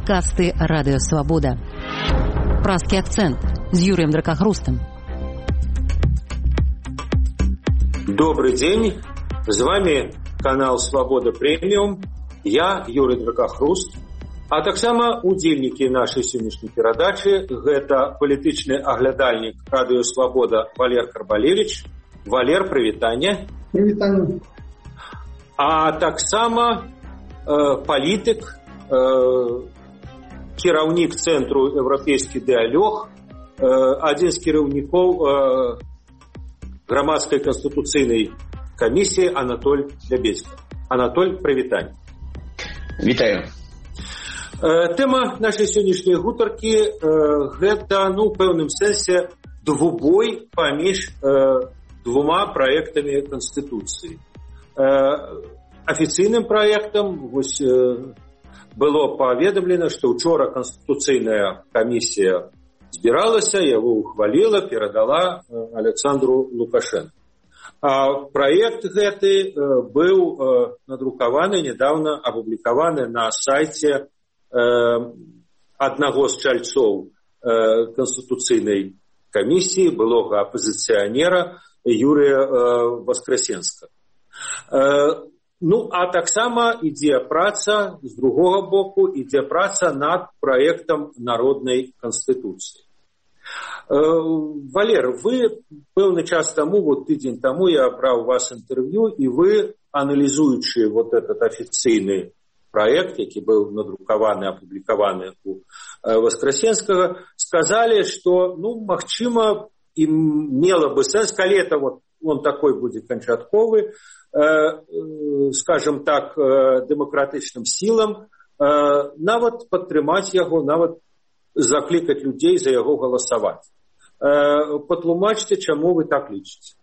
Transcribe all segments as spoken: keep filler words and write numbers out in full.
Падкасты Радыё Свабода. Празкі акцэнт з Юрыем Дракахрустам. Добрый день. З вами канал Свабода Преміум. Я Юрый Дракахруст. А таксама удзельнікі нашай сённяшняй перадачы гэта палітычны аглядальнік Радыё Свабода Валер Карбалевич. Валер, прывітанне. Прывітанне. А таксама э, палітык, э, кіраўнік цэнтру еўрапейскі дыялог, э, адзін з кіраўнікоў э, грамадскай канстытуцыйнай камісіі Анатоль Лябедзька. Анатоль, прывітанне. Вітаю. Тэма нашай сённяшняй гутаркі гэта, ну, у пэўным сэнсе двубой паміж двума праектамі Канстытуцыі. Афіцыйным праектам вось было паведамлена, што ўчора Канстытуцыйная камісія збіралася, яго ухваліла, перадала Александру Лукашенку. А праект гэты быў надрукаваны, нядаўна апублікаваны на сайце аднаго з чальцоў Канстытуцыйнай камісіі, былога апазіцыянера Юрыя Васкрасенскага. Ну, а таксама ідзе праца, з другога боку, ідзе праца над праектам народнай канстытуцыі. Валер, вы пэўны час таму, вот тыдзень таму я браў у вас інтэрв'ю, і вы, аналізуючы вот этот афіцыйны проект, які быў надрукаваны, апублікаваны у Васкрасенскага, сказали, что, ну, магчыма, і мела бы сэнс, калі это вот он такой будзе канчатковы, э, скажем так, э, дэмакратычным сілам, э, нават падтрымаць яго, нават заклікаць людзей за яго галасаваць. Э, патлумачце, чаму вы так лічыце?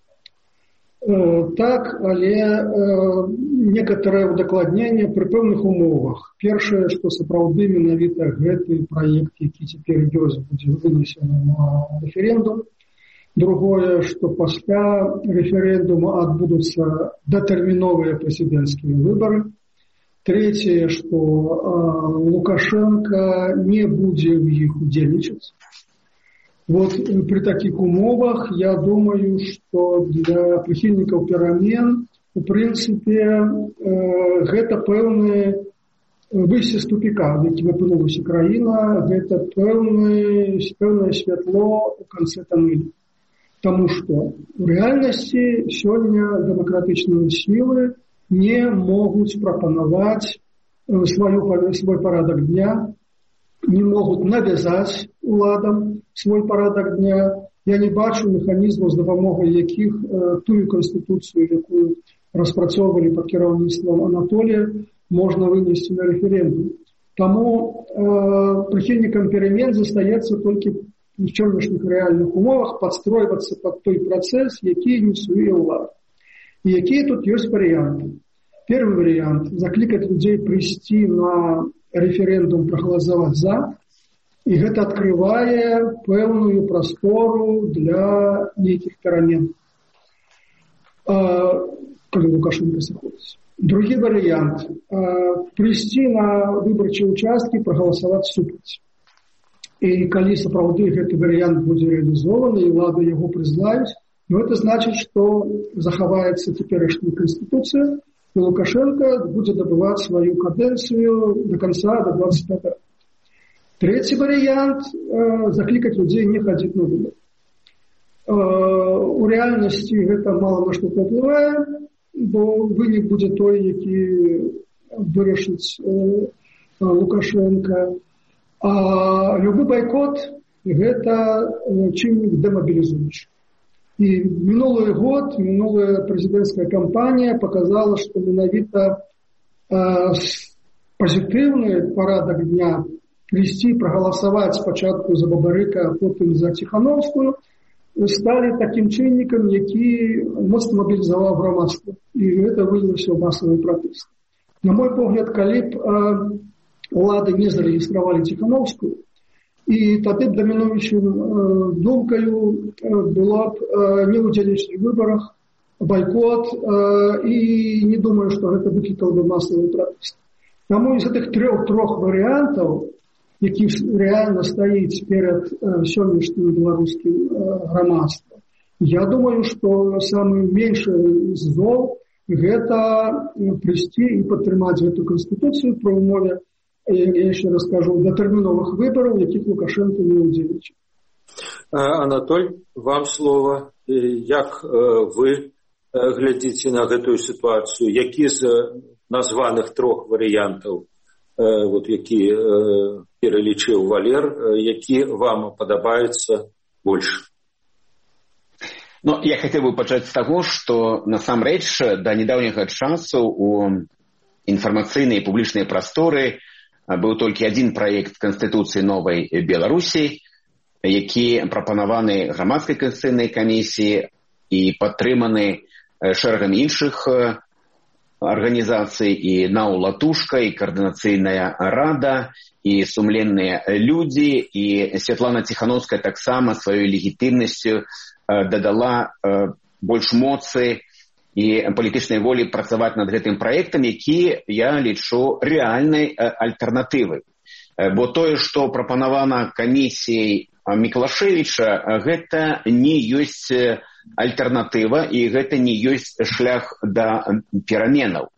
Так, але э, некаторае удакладненне пры пэўных умовах. Першае, што сапраўды менавіта гэты праект, які цяпер ёсць, будзе вынесены на рэферэндум. Другое, што пасля рэферэндума адбудуцца датэрміновыя прэзідэнцкія выбары. Трэцяе, што э, Лукашенко не будзе ў іх удзельнічаць. Вот при таких умовах я думаю, что для прихильников перамен, в принципе, э, гэта пэўны выйсце з тупика, в якім апынулася краіна, гэта пэўны, пэўнае святло у канцы тоннеля. Потому что в реальности сёння демократичные силы не могут пропановать свою, свой порядок дня, не могут навязать уладам свой парадак дня. Я не бачу механізмаў, з дапамогай якіх э, тую канстытуцыю, якую распрацоўвалі пад кіраўніцтвам Анатолія, можна вынесці на рэферэндум. Таму э, прыхільнікам перамен застаецца толькі в сённяшніх рэальных умовах падстройвацца пад той працэс, які ініцыюе ўлада. І якія тут ёсць варыянты. Первый вариант – закликать людей прийти на референдум, проголосовать за. И это открывает пэўную простору для неких перамен, когда Лукашенко заходит. Другой вариант – прийти на выборчие участки, проголосовать супраць. И калі сапраўды гэты вариант будет реализован, и влада его признают, но это значит, что захаваецца теперешняя конституция, и Лукашенко будет добывать свою каденцию до конца, до двадцать пятого. Третий вариант э, – закликать людей не ходить на выборы. Э, у реальности это мало на что повлияет, бо вынік будет той, які вырашыць э, Лукашенко. А любой бойкот – это чыннік демобилизующий. И минулый год, минулая президентская кампания показала, что менавіта э, позитивный порядок дня прийти, проголосовать спочатку за Бабарыка, а потом за Тихановскую, стали таким чыннікам, які моцна мобілізаваў грамадства. И это вылілася в массовый протест. На мой погляд, калі б э, улады не зарегистрировали Тихановскую, и тады б доминующим э, думкою э, было б э, не удзельнічаць в выборах, бойкот, э, и не думаю, что это выкликало бы массовый протест. Тому из этих трех, трех вариантов які рэальна стаіць перад сённяшнім беларускім грамадствам. Я думаю, што самы меншы з зол гэта прыйсці і падтрымаць гэту канстытуцыю пры умове, я яшчэ раз кажу, датэрміновых выбараў, якіх Лукашенко не ўдзельнічае. Анатоль, вам слово. Як вы глядзіце на гэтую сітуацыю? Які з названых трох варыянтаў, вот, які пералічыў Валер, які вам падабаецца больш? Ну, я хотел бы пачаць з таго, што насамрэч да недаўняга часу у інфармацыйнай і публічнай прасторы быў толькі адзін праект Канстытуцыі новай Беларусі, які прапанаваны грамадскай канстытуцыйнай камісіі і падтрыманы шэрагам іншых арганізацый, і НАУ «Латушка», і Каардынацыйная рада, і сумленныя людзі, і Святлана Ціхановская таксама сваёй легітымнасцю дадала больш моцы і палітычнай волі працаваць над гэтым праектам, які я лічу рэальнай альтэрнатывай. Бо тое, што прапанавана камісіяй Міклашевіча, гэта не ёсць альтэрнатыва, і гэта не ёсць шлях да пераменаў.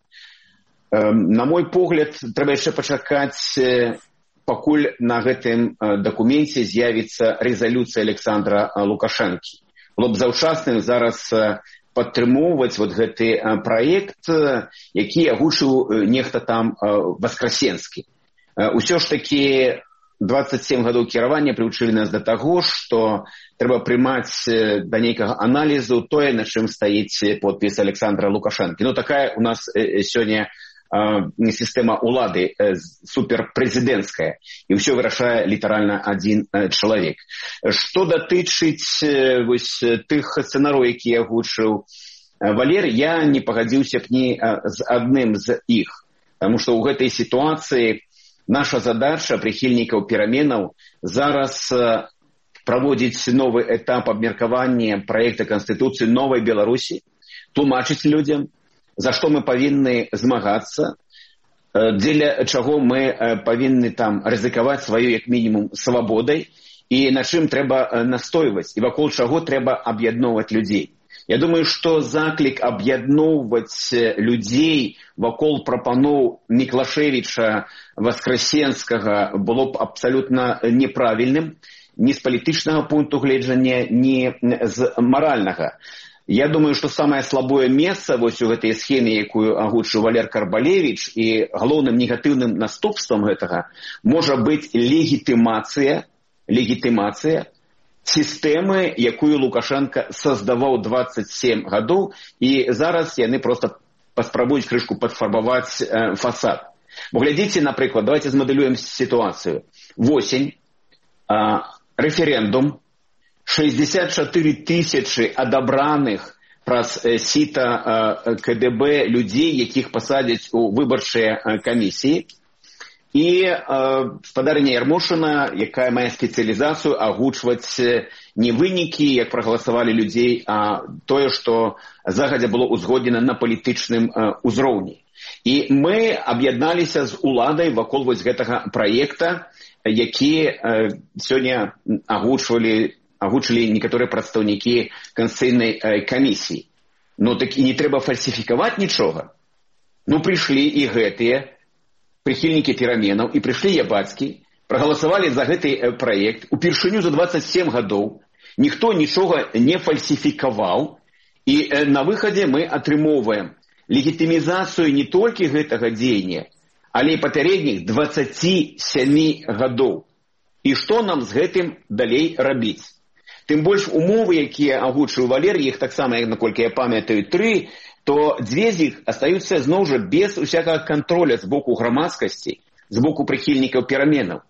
На мой погляд, трэба яшчэ пачакаць, пакуль на гэтым дакуменце з'явіцца рэзалюцыя Александра Лукашэнкі. Было б заўчасным зараз падтрымоўваць вот гэты праект, які агучыў нехта там Васкрасенскі. Усё ж такі дваццаць сем гадоў кіравання прывучылі нас да таго, што трэба прымаць да нейкага аналізу тое, на чым стаіць подпіс Александра Лукашэнкі. Ну, такая у нас сёння сістэма улады суперпрэзідэнцкая, і ўсё вырашае літаральна адзін чалавек. Што датычыць вось тых сцэнарыяў, якія агучыў Валер, я не пагадзіўся б ні з адным з іх, таму што ў гэтай сітуацыі наша задача прыхільнікаў пераменаў зараз праводзіць новы этап абмеркавання праекта Канстытуцыі новай Беларусі, тлумачыць людзям, за што мы павінны змагацца, дзеля чаго мы павінны там рызыкаваць сваёй, як мінімум, свабодай, і на чым трэба настойваць, і вакол чаго трэба аб'ядноўваць людзей. Я думаю, што заклік аб'ядноўваць людзей вакол прапаноў Міклашевіча, Васкрасенскага было б абсалютна неправільным, ні з палітычнага пункту гледжання, ні з маральнага. Я думаю, што самае слабое месца вось у гэтай схеме, якую агучыў Валер Карбалевіч, і галоўным негатыўным наступствам гэтага можа быць легітымацыя, легітымацыя сістэмы, якую Лукашенко создаваў дваццаць сем гадоў, і зараз яны проста паспрабуюць крышку падфарбаваць э, фасад. Бо глядзіце, напрыклад, давайте змадэлюем сітуацыю. Восень, э, рэферэндум, шэсцьдзесят чатыры тысячы адабраных праз сіта ка дэ бэ людзей, якіх пасадзяць у выбарчыя камісіі. І спадарыня Ярмошына, якая мае спецыялізацыю агучваць не вынікі, як прагаласавалі людзей, а тое, што загадзя было ўзгоднена на палітычным узроўні. І мы аб'ядналіся з уладай вакол вось гэтага праекта, які сёння агучвалі агучылі некаторыя прадстаўнікі Канстытуцыйнай камісіі. Ну, так і не трэба фальсіфікаваць нічога. Ну, прыйшлі і гэтыя прыхільнікі пераменаў, і прыйшлі ябацкі, прагаласавалі за гэты праект упершыню за дваццаць сем гадоў, ніхто нічога не фальсіфікаваў, і на выхадзе мы атрымоўваем легітымізацыю не толькі гэтага дзеяння, але і папярэдніх дваццаці сямі гадоў. І што нам з гэтым далей рабіць? Тым больш умовы, якія агучыў Валер, іх таксама, наколькі я памятаю, тры, то дзве з іх астаюцца зноў жа без усякага кантроля з боку грамадскасці, з боку прыхільнікаў пераменаў.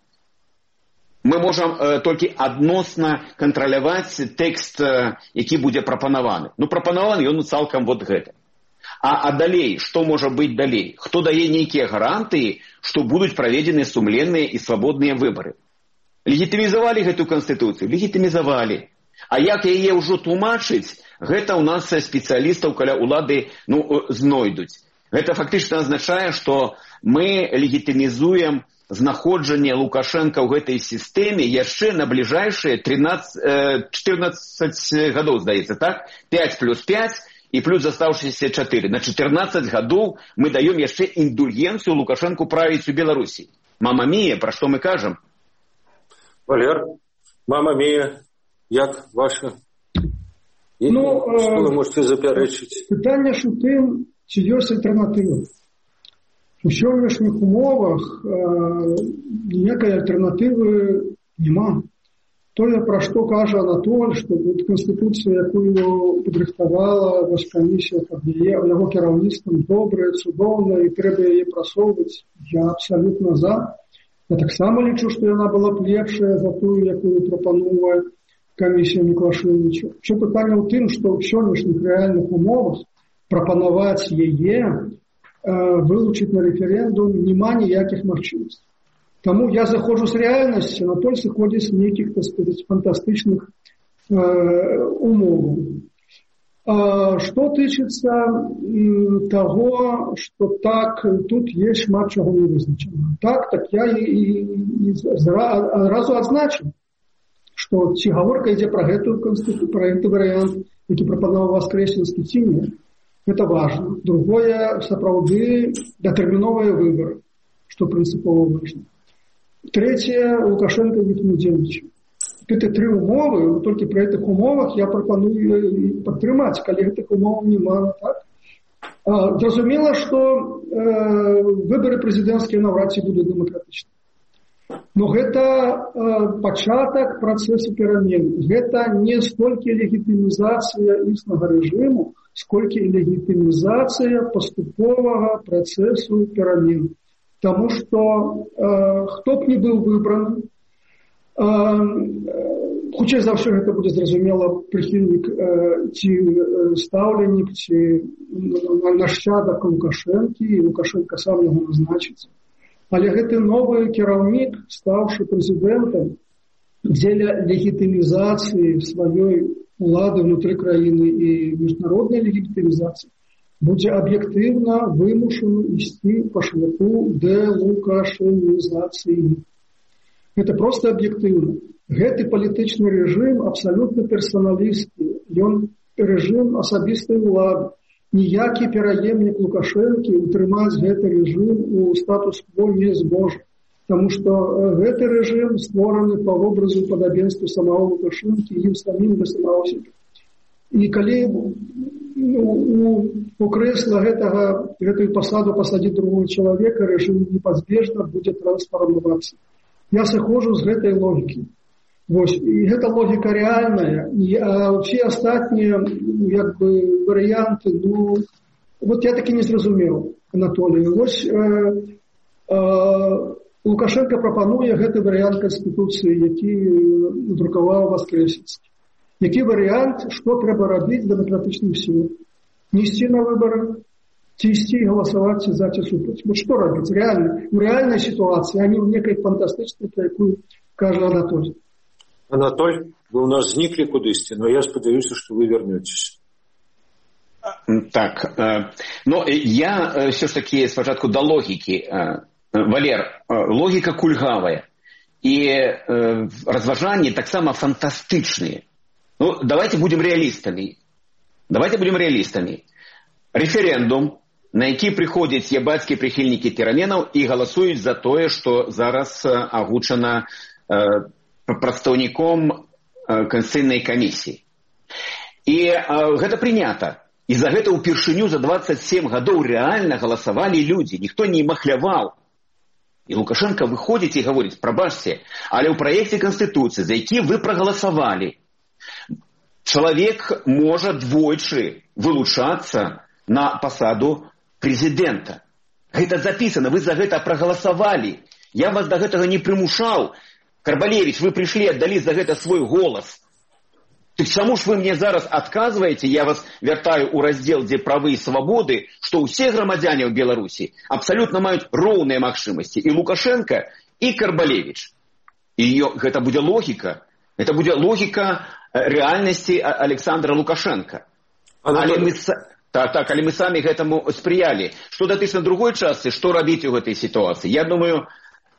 Мы можам э, толькі адносна кантраляваць тэкст, э, які будзе прапанаваны. Ну, прапанаваны ён цалкам вот гэта. А, а далей, што можа быць далей? Хто дае нейкія гарантыі, што будуць праведзены сумленныя і свабодныя выбары? Легітымізавалі гэту канстытуцыю? Легітымізавалі. А як яе ўжо тлумачыць, гэта ў нас спецыялістаў каля улады ну, знойдуць. Гэта фактычна азначае, што мы легітымізуем знаходжанне Лукашенко ў гэтай сістэме яшчэ на бліжэйшыя чатырнаццаць гадоў, здаецца, так? пяць плюс пяць і плюс застаўшыся чатыры. На чатырнаццаць гадоў мы даём яшчэ індульгенцыю Лукашенку правіць у Беларусі. Мама мія, пра што мы кажам? Валер, мама мія, як ваша? І, ну, што вы можете запярэчыць? Пытанне ж у тым, ці ёсць альтэрнатыва. У сённяшніх умовах э, ніякай альтэрнатывы няма. Тое, пра што кажа Анатоль, што вот Канстытуцыя, якую падрыхтавала вось камісія, каб яе, яго кіраўніцтвам добрая, цудоўная, і трэба яе прасоўваць, я абсалютна за. Я таксама лічу, што яна была б лепшая за тую, якую прапануе камісія Міклашевіча. Що пытанне ў тым, што ў сённяшніх рэальных умовах прапанаваць яе, вылучыць на рэферэндум няма ніякіх магчымасцей. Таму я заходжу з рэальнасці, Анатоль сыходзіць з нейкіх, так сказаць, фантастычных э, умоваў. А, што тычыцца м, таго, што так, тут есть шмат чаго не вызначана. Так, так я і, і, і зразу адзначу, што ці гаворка ідзе пра гэтую канстытуцыю, пра гэты варыянт, які прапанаваў Васкрэсенскі, ці не. Это важно. Другое, сапраўды, датэрміновыя выборы, што прынцыпова важно. Третье, Лукашенко не удзельнічае. Гэта тры умовы, толькі пры гэтых умовах я прапаную падтрымаць, калі гэтых умоваў няма, так? А, зразумела, што э, выборы прэзідэнцкія наўрад ці будуць дэмакратычныя. Но гэта э, пачатак працэсу перамен. Гэта не столькі легітымізацыя існага рэжыму, сколькі легітымізацыя паступовага працэсу перамен. Таму што э, хто б не быў выбраны, э, хутчэй за ўсё гэта будзе зразумела прыхільнік э, ці стаўленнік, ці нашчадак Лукашэнкі, і Лукашенко сам яго назначыць. Але гэты новы кіраўнік, стаўшы прэзідэнтам, дзеля легітымізацыі сваёй улады внутры краіны і міжнароднай легітымізацыі будзе аб'ектыўна вымушаны ісці па шляху дэлукашэнізацыі. Гэта проста аб'ектыўна. Гэты палітычны рэжым абсалютна персаналісцкі. Ён рэжым асабістай улады. Ніякі пераемнік Лукашэнкі утрымаць гэты рэжым у статус-кво не зможа. Таму што гэты рэжым створаны па вобразу падабенству самого Лукашэнкі і ім самім да самого сябе. І калі ну, у, у крэсла гэтага, гэтую пасаду пасадзіць другого чалавека, рэжым непазбежна будзе трансфармавацца. Я сыходжу з гэтай логікі. Вось, і гэта логіка рэальная, і, а ўсе астатнія як бы, варыянты, ну, вот я такі не зразумеў, Анатолій. Вось э, э, Лукашенко прапануе гэты варыянт Канстытуцыі, які надрукаваў Васкрэсенскі. Які варыянт, што трэба рабіць дэмакратычным сілам? Не ісці на выбары, ці ісці і галасаваць за ці супраць. Вот што рабіць? Реально, в рэальнай сітуацыі, а не ў некай фантастычнай, пра якую кажа Анатолій. Анатоль, вы у нас зніклі кудысьці, но я спадзяюся, што вы вернетесь. Так, э, но я э, все ж таки спочатку до логіки. Э, Валер, э, логіка кульгавая. І э, разважанні таксама фантастычныя. Ну, давайте будем реалистами. Давайте будем реалистами. Референдум, на які прыходзяць ябацкія прыхільнікі пераменаў і галасуюць за тое, што зараз э, агучана э, прадстаўніком Конституцыйнай камісіі. І э, гэта прынята. І за гэта ўпершыню за двадцать семь гадоў рэальна галасавалі людзі. Ніхто не махляваў. І Лукашенко выходзіць і гаворыць, прабачце, але ў праекце Конституцыі, за які вы прагаласавалі, чалавек можа двойчы вылучацца на пасаду прэзідэнта. Гэта запісана, вы за гэта прагаласавалі. Я вас да гэтага не прымушаў. Карбалевич, вы прыйшлі, аддалі за гэта свой голас. Так чаму ж вы мне зараз адказваеце, я вас вяртаю ў раздзел, дзе правы і свабоды, што ўсе грамадзяне ў Беларусі абсалютна маюць роўныя магчымасці. І Лукашенко, і Карбалевич. І гэта будзе логіка. Гэта будзе логіка рэальнасці Александра Лукашенко. Але мы, так, так, але мы самі гэтаму спрыялі. Што датычна другой частцы, што рабіць у гэтай сітуацыі? Я думаю,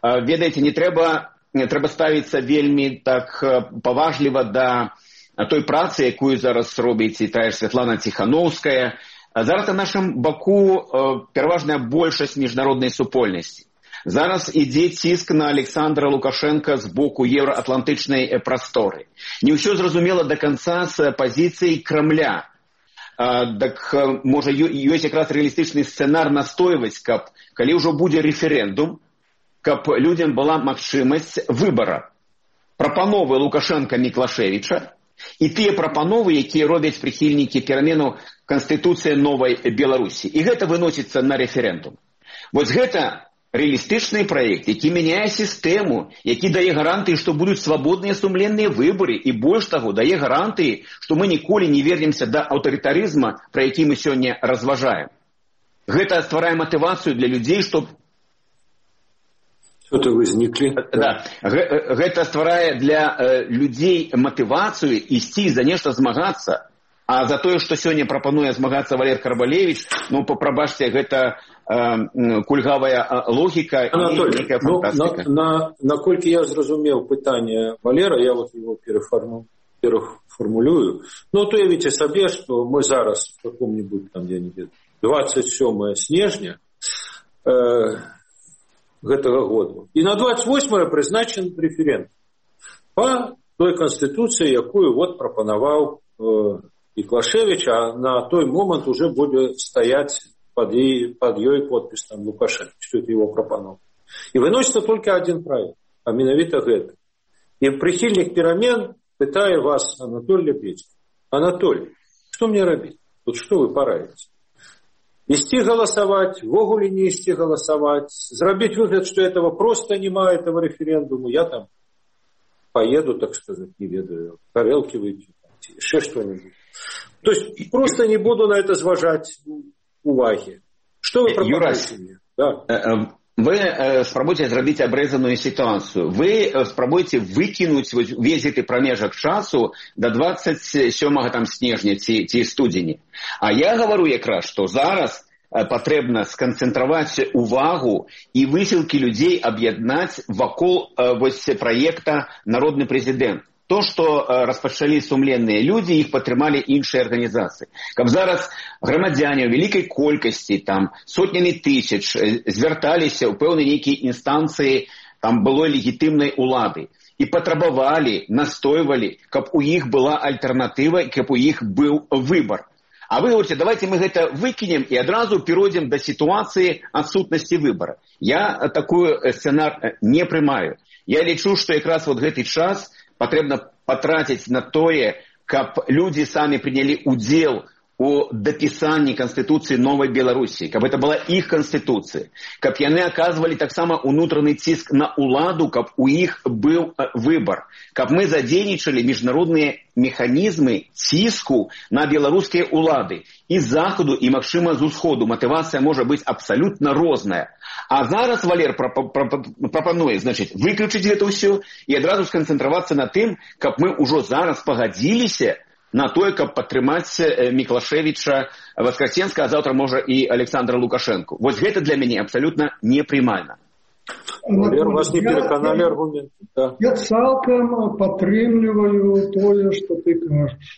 ведаеце, не трэба, не трэба ставіцца вельмі так паважліва да той працы, якую зараз робіць і тая ж Святлана Ціхановская. Зараз на нашым баку пераважная большасць міжнароднай супольнасці. Зараз ідзе ціск на Александра Лукашенка з боку еўраатлантычнай прасторы. Не ўсё зразумела да канца з пазіцыі Крамля. Так, можа, ёсць якраз рэалістычны сцэнар настойваць, каб, калі ўжо будзе рэферэндум, каб людзям была магчымасць выбара. Прапановы Лукашенка Міклашевіча і тыя прапановы, якія робяць прыхільнікі перамену Канстытуцыі новай Беларусі. І гэта выносіцца на рэферэндум. Вось гэта рэалістычны праект, які мяняе сістэму, які дае гарантыі, што будуць свабодныя сумленныя выбары, і больш таго, дае гарантыі, што мы ніколі не вернемся да аўтарытарызма, пра які мы сёння разважаем. Гэта стварае матывацыю для людзей, што... Что-то возникли. Да. Гэта стварае для э, людзей матывацыю ісці за нешта змагацца. А за тое, што сёння прапануе змагацца Валер Карбалевіч, ну, прабачце, гэта э, кульгавая логіка і нейкая фантастыка. Ну, на, на, наколькі я зразумеў пытанне Валера, я вот его переформу, переформулюю. Ну, то уявіце сабе, што мы зараз в каком-нибудь там, я не ведаю, двадцать сёмое снежня э, гэтага году. І на двадцать восьмое прызначен референдум па той канстытуцыі, якую вот прапанаваў э, Міклашевич, а на той момент уже будет стоять под, ей, под ее подпись там, Лукашенко, что это его пропанул. И выносится только один проект, а менавіта гэта. И прихильник перемен, пытая вас, Анатолий Лепечко, Анатолий, что мне робить? Вот что вы пораете? Вести голосовать, вогуле не вести голосовать, зробить выгляд, что этого просто нема, этого референдума, я там поеду, так сказать, не ведаю, тарелки выпью, еще что-нибудь. То есть просто не буду на это зважать уваги. Что вы пропонуете мне? Да. Вы спрабуйце зрабіць абрэзаную сітуацыю. Вы спрабуйце выкінуць увесь гэты прамежак часу да двадцать сёмага там снежня ці, ці студзені. А я гавару якраз, што зараз патрэбна сканцэнтраваць увагу і высілкі людзей аб'яднаць вакол вось праекта «Народны прэзідэнт». То, што распачалі сумленныя людзі, іх падтрымалі іншыя арганізацыі. Каб зараз грамадзяне ў вялікай колькасці, там, сотнямі тысяч звярталіся ў пэўнай нейкай інстанцыі там былой легітымнай улады і патрабавалі, настойвалі, каб у іх была альтэрнатыва, каб у іх быў выбар. А вы говорите, давайте мы гэта выкінем і адразу перайдзем да сітуацыі адсутнасці выбара. Я такой сцэнар не прымаю. Я лічу, што якраз вот гэты час патрэбна патраціць на тое, каб людзі самі прынялі удзел у дапісанні Канстытуцыі новай Беларусі, каб это была іх Канстытуцыя, каб яны аказвалі таксама унутраны ціск на уладу, каб у іх быў выбар, каб мы задзейнічалі міжнародныя механізмы ціску на беларускія улады і з захаду, і, магчыма, з усходу. Матывацыя можа быць абсалютна розная. А зараз Валер прапануе, значыць, выключыць гэта ўсё і адразу сканцэнтравацца на тым, каб мы ўжо зараз пагадзіліся на тое, каб падтрымаць Міклашевіча, Васкрасенска, а заўтра, можа, і Александра Лукашенко. Вось гэта для мяне абсалютна непрымальна. Валер, вас не пераканалі аргументы. Да. Я цалкам падтрымліваю тое, што ты кажаш.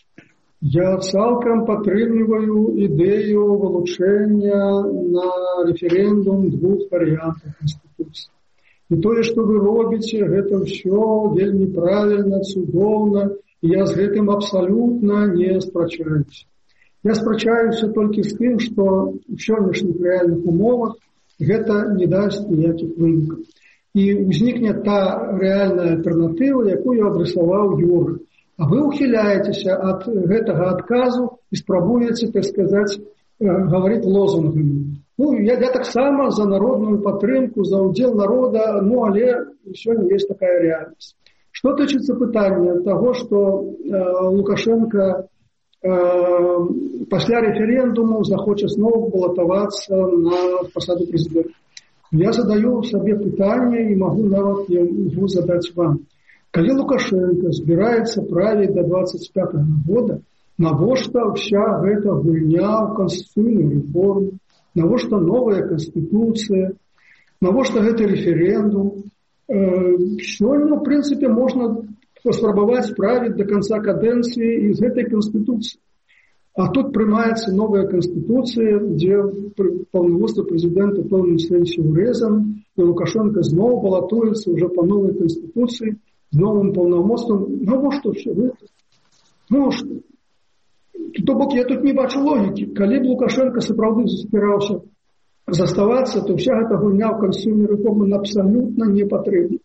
Я цалкам падтрымліваю ідэю вылучэння на рэферэндум двух варыянтаў Канстытуцыі. І тое, што вы робіце, гэта ўсё вельмі правільна, цудоўна, і я з гэтым абсалютна не спрачаюся. Я спрачаюся толькі з тым, што ў сённяшніх рэальных умовах гэта не дасць ніякіх вынікаў. І ўзнікне та рэальная альтэрнатыва, якую адрасаваў Юра. А вы ухіляецеся ад гэтага адказу і спрабуеце, так сказаць, гаварыць лозунгамі. Ну, я, я таксама за народную падтрымку, за ўдзел народа, ну, але сёння ёсць такая рэальнасць. Што тычыцца пытання таго, што э, Лукашенко э, пасля рэферэндуму захоча зноў балатавацца на пасаду прэзідэнта. Я задаю сабе пытанне і магу нават яго задаць вам. Калі Лукашенко збіраецца правіць до двадцать пятого года, навошта вся гэта гульня ў канстытуцыйную рэформу, навошта новая канстытуцыя, навошта гэты рэферэндум, Сёння, в прынцыпе, можна паспрабаваць справіць до конца кадэнцыі з гэтай канстытуцыі. А тут прымаецца новая канстытуцыя, дзе паўнамоцтва прэзідэнта ў пэўным сэнсе ўрэзан, і Лукашенко зноў балатуецца ўжо па новай канстытуцыі з новым паўнамоцтвам. Ну, што ўсё гэта? Ну, што? То бок, я тут не бачу логікі. Калі б Лукашенко сапраўды заспіраўся заставацца, то вся гэта гульня ў канстытуцыйнай рэформы абсалютна не патрэбна.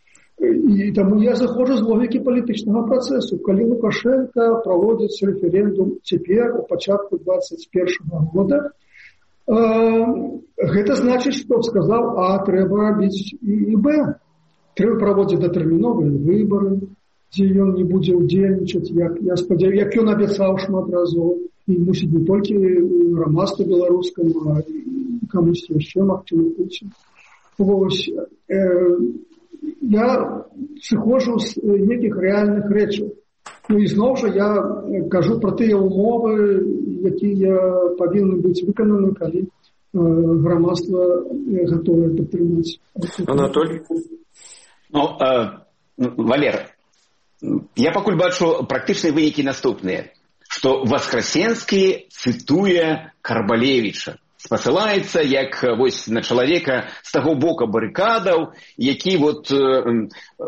І таму я заходжу з логікі палітычнага працэсу. Калі Лукашенко праводзіць рэферэндум цяпер, у пачатку двадцать першага года, э, гэта значыць, што сказаў, а трэба рабіць і, і Б. Трэба праводзіць датэрміновыя выбары, дзе ён не будзе ўдзельнічаць, як, я спадзяю, як ён абяцаў шмат разоў. І мусіць не толькі грамадству беларускаму, а і камусьці яшчэ магчыма Пуцін. Вось, э, я сыходжу з некіх рэальных рэчаў. Ну і зноў жа я кажу пра тыя умовы, якія павінны быць выкананы, калі э, грамадства гатовае падтрымаць. Анатолий? Ну, э, Валер, я пакуль бачу практычныя вынікі наступныя, што Васкрасенскі цытуе Карбалевіча, спасылаецца як вось на чалавека з таго бока барыкадаў, які вот э,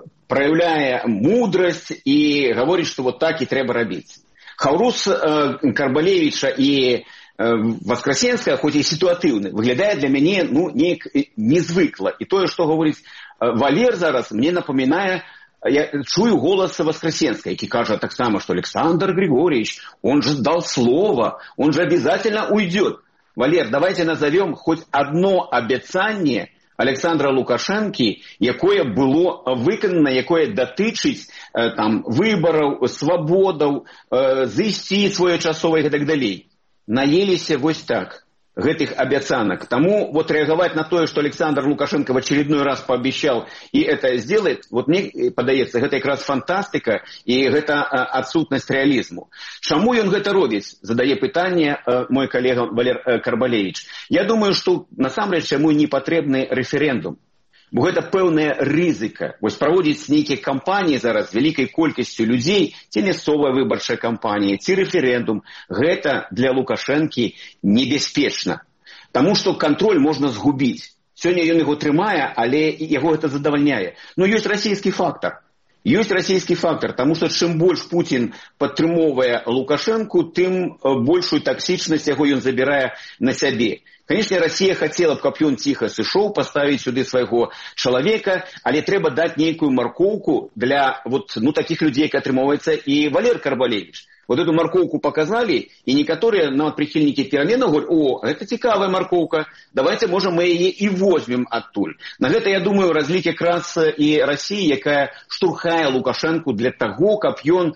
праяўляе мудрасць і гаворыць, што вот так і трэба рабіць. Хаўрус э, Карбалевіча і э, Васкрасенскага, хоць і сітуатыўны, выглядае для мяне ну неяк незвыкла. І тое, што гаворыць э, Валер зараз, мне напамінае, я чую голос Воскресенска, які кажа таксама, что Александр Григорьевич, он же дал слово, он же обязательно уйдет. Валер, давайте назовем хоть одно обяцанне Александра Лукашенки, якое было выканано, якое датычыць э, там выбораў, свабодаў, э, зайсці своечасова і так далей. Наеліся вось так гэтых обяцанок. Тому вот реагировать на то, что Александр Лукашенко в очередной раз пообещал и это сделает, вот мне подается, это как раз фантастика и это отсутность реализму. Чаму ён гэта робіць? Задае пытанне мой коллега Валер Карбалевич. Я думаю, что насамрэч чаму не патрэбны референдум. Бо гэта пэўная рызыка. Вось праводзіць нейкія кампаніі зараз з вялікай колькасцю людзей, ці мясцовая выбарчая кампанія, ці рэферэндум, гэта для Лукашэнкі небяспечна. Таму што кантроль можна згубіць. Сёння ён яго трымае, але яго гэта задавальняе. Но ёсць расійскі фактар. Ёсць расійскі фактар, таму што чым больш Пуцін падтрымоўвае Лукашэнку, тым большую таксічнасць яго ён забірае на сябе. Конечно, Россия хотела, каб ён ціха сышоў, поставить сюды свайго чалавека, але трэба даць нейкую маркоўку для вот, ну, таких людей, как атрымоўваецца и Валер Карбалевич. Вот эту маркоўку показали, и некоторые нават прихильники пераменаў говорят, о, это цікавая маркоўка, давайте, можа, мы яе и возьмем адтуль. На гэта, я думаю, разлік якраз и России, якая штурхае Лукашенку для того, каб ён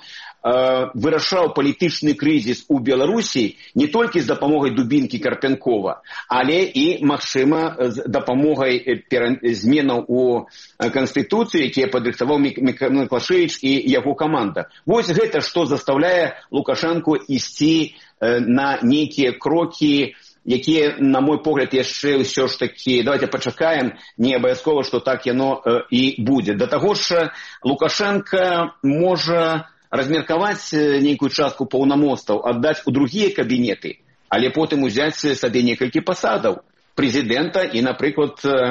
вырашаў палітычны крызіс у Беларусі не толькі з дапамогай Дубінкі Карпянкова, але і, магчыма, з дапамогай зменаў у Канстытуцыю, якія падрыхтаваў Микаэл Клашевич і яго каманда. Вось гэта, што заставляе Лукашенку ісці на нейкія крокі, якія, на мой погляд, яшчэ ўсё ж такі, давайте пачакаем, не абавязкова, што так яно і будзе. Да таго ж Лукашенко можа размеркаваць нейкую частку паўнамоцтваў, аддаць у другія кабінеты, але потым узяць сабе некалькі пасадаў прэзідэнта і, напрыклад,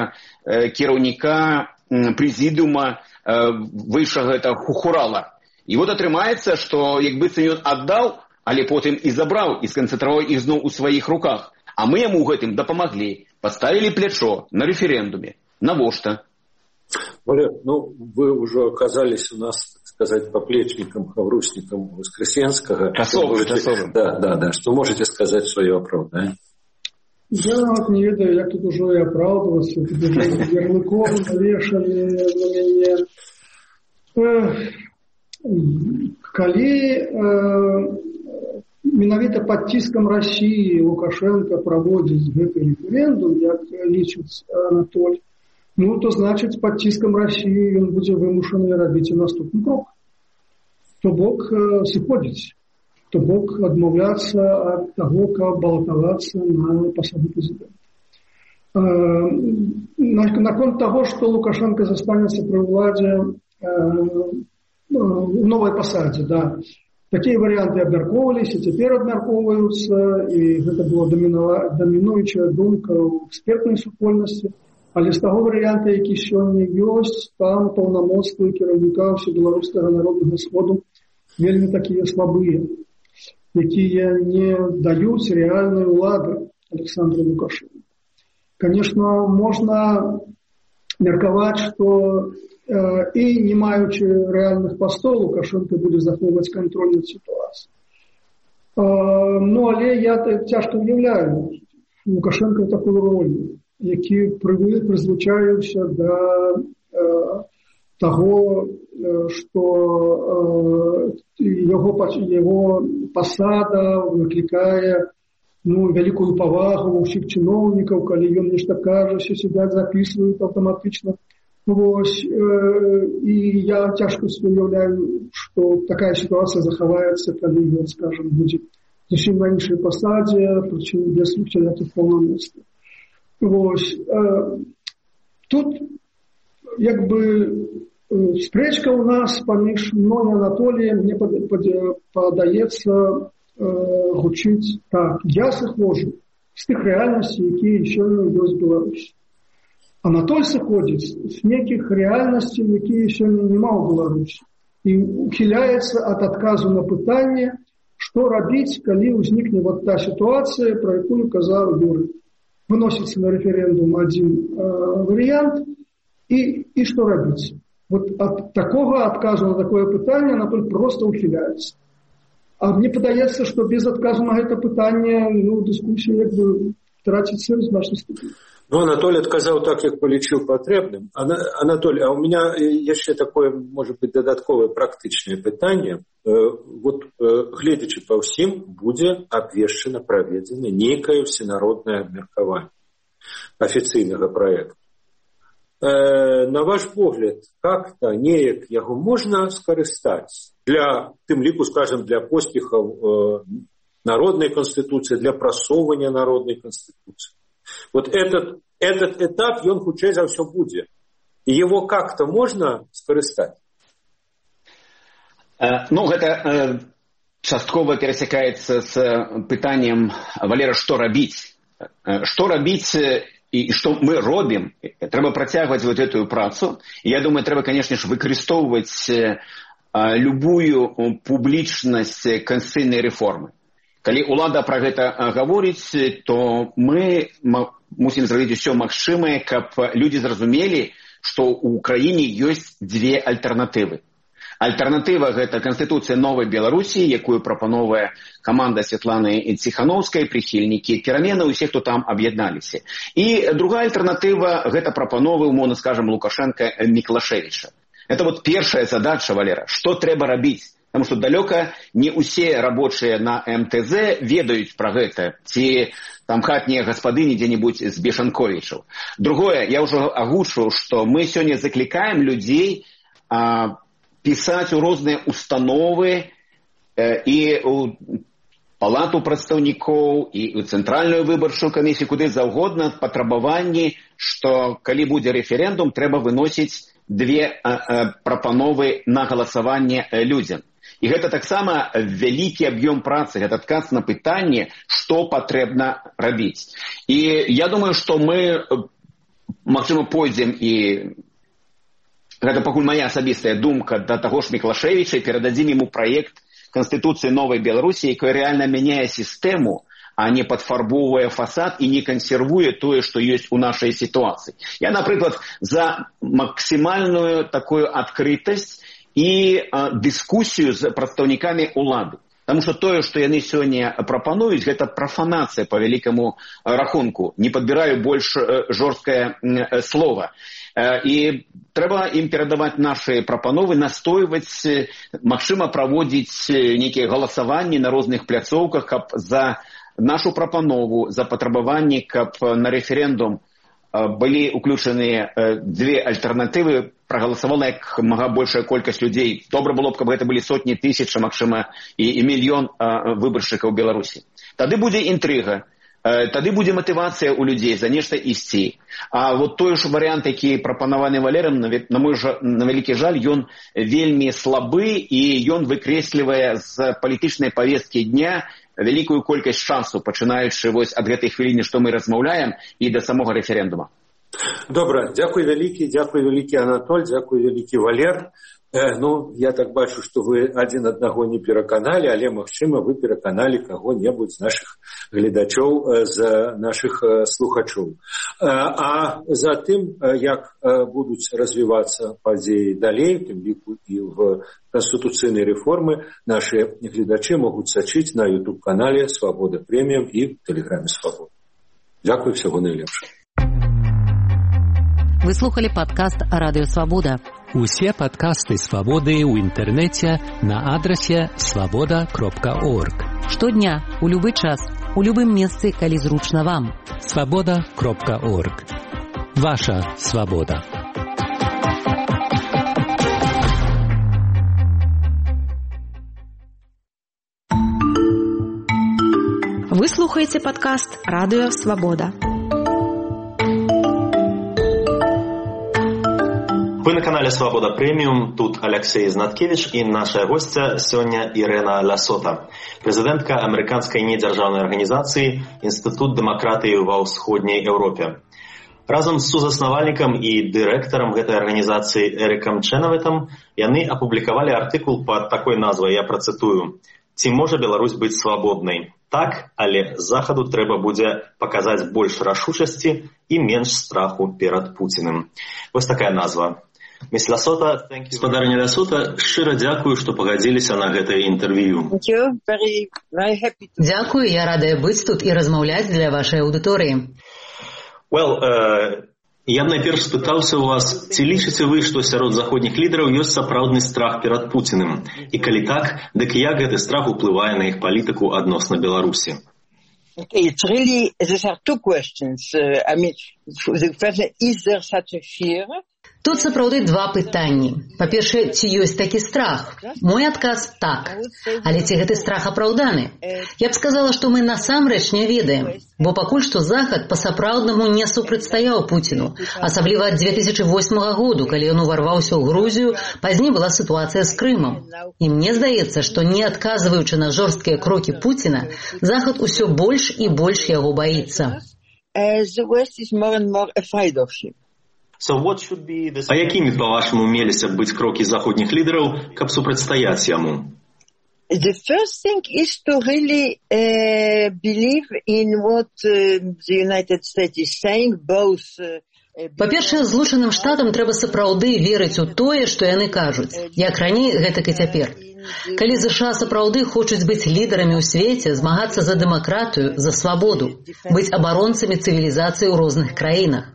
кіраўніка прэзідыума вышэйшага гэта Хухурала. І вот атрымаецца, што як быццам ён аддаў, але потым і забраў, і сканцэнтраваў іх зноў у сваіх руках. А мы яму гэтым дапамаглі, паставілі плячо на рэферэндуме. Навошта? Валер, ну, вы уже оказались у нас, так сказать, поплечником, хаврусником Воскресенского. Часовым, часовым. Да, да, да. Что можете сказать в свое оправдание? Я вот не ведаю, як тут уже и оправдываться. Тут уже ярлыком навешали на меня. Калі э, менавіта под ціскам России Лукашенко праводзіць гэты рэферэндум, як лічыць Анатоль, ну, то значит, под ціскам России он будзе вымушаны рабіць і наступны крок. То бок э, сыходзіць, то бок адмаўляцца ад таго, каб балатавацца на пасаду прэзідэнта. Наконт того, что Лукашенко застанется при владе в новой посаде, да. Такие варианты обмярковывались и теперь обмярковываются, и это была доминующая думка в экспертной супольности. Але з таго варыянта, які сёння ёсць, там паўнамоцтвы кіраўніка ўсебеларускага народнага сходу вельмі такія слабыя, якія не даюць рэальнай улады Александру Лукашенко. Конечно, можна меркаваць, што э, і не маючы рэальных пастоў, Лукашенко будзе захоўваць кантроль над сітуацыяй. Э, ну, але я цяжка уяўляю Лукашенко ў такую ролю, які прызвычаіўся да э, таго, э, што э, яго, яго пасада выклікае ну, вялікую павагу ўсіх чыноўнікаў, калі ён нешта кажа, все сядзяць, записываюць аўтаматычна. Вось, э, і я цяжка уяўляю, што такая сітуацыя захаваецца, калі ён, скажем, будзе зусім на іншай пасадзе, прычым без усялякіх паўнамоцтваў. Вось. Тут як бы спрэчка ў нас паміж мной і Анатоліем мне падаецца гучыць так. Я сыходжу з тых рэальнасцей, якія сёння ёсць Беларусі. Анатоль сыходзіць з нейкіх рэальнасцей, якія сёння няма ў Беларусі. І ухіляецца ад адказу на пытанне, што рабіць, калі ўзнікне вот та сітуацыя, пра якую казаў Юрый. Выносится на референдум один э, вариант, и, и что робить? Вот от такого отказа на такое пытание Анатоль просто ухиляется. А мне подается, что без отказа на это пытание, ну, дискуссия как бы тратит сенс в нашей степени. Ну, Анатолий отказал так, как полічыў патрэбным. Анатолий, а у меня еще такое, может быть, додатковое практичное пытание. Вот, гледзячы па ўсім, будзе абвешчана праведзена нейкае всенароднае абмеркаванне афіцыйнага праекта. На ваш погляд, как-то неяк яго можна скарыстаць для, тым ліку, скажем, для поспехаў народной конституции, для прасоўвання народной конституции? Вот этот, этот этап, ён хутчэй за ўсё будзе. И его как-то можно скарыстаць? Ну, гэта часткова перасякаецца з пытаннем, Валера, што рабіць? Што рабіць і што мы робім? Трэба працягваць вот эту працу. І я думаю, трэба, конечно ж, выкарыстоўваць любую публічнасць канстытуцыйнай рэформы. Калі ўлада пра гэта гаворыць, то мы мусім зрабіць усё магчымае, каб людзі зразумелі, што ў краіне ёсць дзве альтэрнатывы. Альтэрнатыва – гэта Канстытуцыя новай Беларусі, якую прапановвае каманда Святланы Ціхановскай, прыхільнікі перамены, усе, хто там аб'ядналіся. І другая альтэрнатыва – гэта прапановы, умоўна скажам, Лукашенка Міклашевіча. Это вот першая задача, Валера, што трэба рабіць. Таму што далёка не ўсе рабочыя на эм тэ зэ ведаюць пра гэта, ці там хатнія гаспадыні дзе-небудзь з Бешанковічаў. Другое, я ўжо агучыў, што мы сёння заклікаем людзей а, пісаць у розныя установы э, і у палату прадстаўнікоў, і ў цэнтральную выбарчую камісію, куды заўгодна, патрабаванні, што калі будзе рэферэндум, трэба выносіць две э, э, прапановы на галасаванне э, людзям. І гэта таксама вялікі аб'ём працы, гэта адказ на пытанне, што патрэбна рабіць. І я думаю, што мы, магчыма, пойдзем і гэта пакуль моя асабістая думка да таго ж Міклашевіча, перададзім яму праект Канстытуцыі новай Беларусі, якая рэальна мяняе сістэму, а не падфарбоўвае фасад і не кансервуе тое, што ёсць у нашай сітуацыі. Я, напрыклад, за максімальную такую адкрытасць і а, дыскусію з прадстаўнікамі ўлады. Таму што тое, што яны сёння прапануюць, гэта прафанацыя па вялікаму рахунку. Не падбіраю больш жорсткае слова. І трэба ім перадаваць нашы прапановы, настойваць, магчыма, праводзіць нейкія галасаванні на розных пляцоўках, каб за нашу прапанову, за патрабаванні, каб на рэферэндум былі уключаныя дзве альтэрнатывы, прагаласавала як мага большая колькасць людзей. Добра было б, каб гэта былі сотні тысяч, магчыма, і, і мільён выбаршчыкаў Беларусі. Тады будзе інтрыга. тады будзе матывацыя ў людзей за нешта ісці. А вот той ж варыянт, які прапанаваны Валерам, на мой на вялікі жаль, ён вельмі слабы і ён выкрэслівае з палітычнай павесткі дня вялікую колькасць шансаў, пачынаючы вось ад гэтай хвіліны, што мы размаўляем, і да самога рэферэндума. Добра, дзякуй вялікі, дзякуй вялікі Анатоль, дзякуй вялікі Валер. Э, ну, я так бачу, што вы адзін аднаго не пераканалі, але, магчыма, вы пераканалі каго-небудзь з нашых гледачоў, з нашых слухачоў. А затым, як будуць развівацца падзеі далей, тым ліку і в канстытуцыйнай рэформы, нашыя гледачы могуць сачыць на ютуб-канале «Свабода Прэміум» і тэлеграме «Свабода». Дзякуй, всяго найлепшага. Вы слухали падкаст «Радыё Свабода». Усе падкасты «Свабоды» ў інтэрнэце на адрасе свабода кропка орг. Штодня, у любы час, у любым месцы, калі зручна вам. свабода кропка орг. Ваша свабода. Вы слухаеце падкаст «Радыё Свабода». Вы на канале «Свобода Премиум», тут Алексей Знаткевич и наша гостья сегодня Ирена Лясота, президентка американской недержавной организации «Институт демократии во Всходней Европе». Разом с сузаснавальником и директором этой организации Эриком Ченовитом яны опубликовали артикул под такой назвой, я процитую: «Ці можа Беларусь быць свабоднай? Так, але Захаду трэба будзе паказаць больш рашучасці і менш страху перад Пуціным». Вось такая назва. Мисс Лясота, спадарня Лясота, шчыра дзякую, што пагадзіліся на гэтае інтэрв'ю. Дзякую, я радая быць тут і размаўляць для вашай аўдыторыі. Well, uh, я б найперш спытаўся ў вас, ці лічыце вы, што сярод заходніх лідараў ёсць сапраўдны страх перад Пуціным? І калі так, дык як гэты страх уплывае на іх палітыку адносна Беларусі? Okay, it's really, these are two questions. Uh, I mean, the question, is there such a fear? Тут сапраўды два пытанні. Па-першае, ці ёсць такі страх? Мой адказ – так. Але ці гэты страх апраўданы? Я б сказала, што мы насамрэч не ведаем. Бо пакуль што Захад па-сапраўднаму не супрацьстаяў Пуціну. Асабліва ад дзве тысячы восьмага году, калі ён уварваўся ў Грузію, пазней была сітуацыя з Крымам. І мне здаецца, што не адказваючы на жорсткія крокі Пуціна, Захад усё больш і больш яго баіцца. The West is more and more afraid of him. So what should be the... А якімі, па-вашаму, меліся б быць крокі заходніх лідараў, каб супрацьстаяць яму? The first thing is to really uh, believe in what uh, the United States is saying, both... Uh, Па-першае, Злучаным Штатам трэба сапраўды верыць у тое, што яны кажуць, як раней, гэтак і цяпер. Калі ЗША сапраўды хочуць быць лідарамі ў свеце, змагацца за дэмакратыю, за свабоду, быць абаронцамі цывілізацыі ў розных краінах.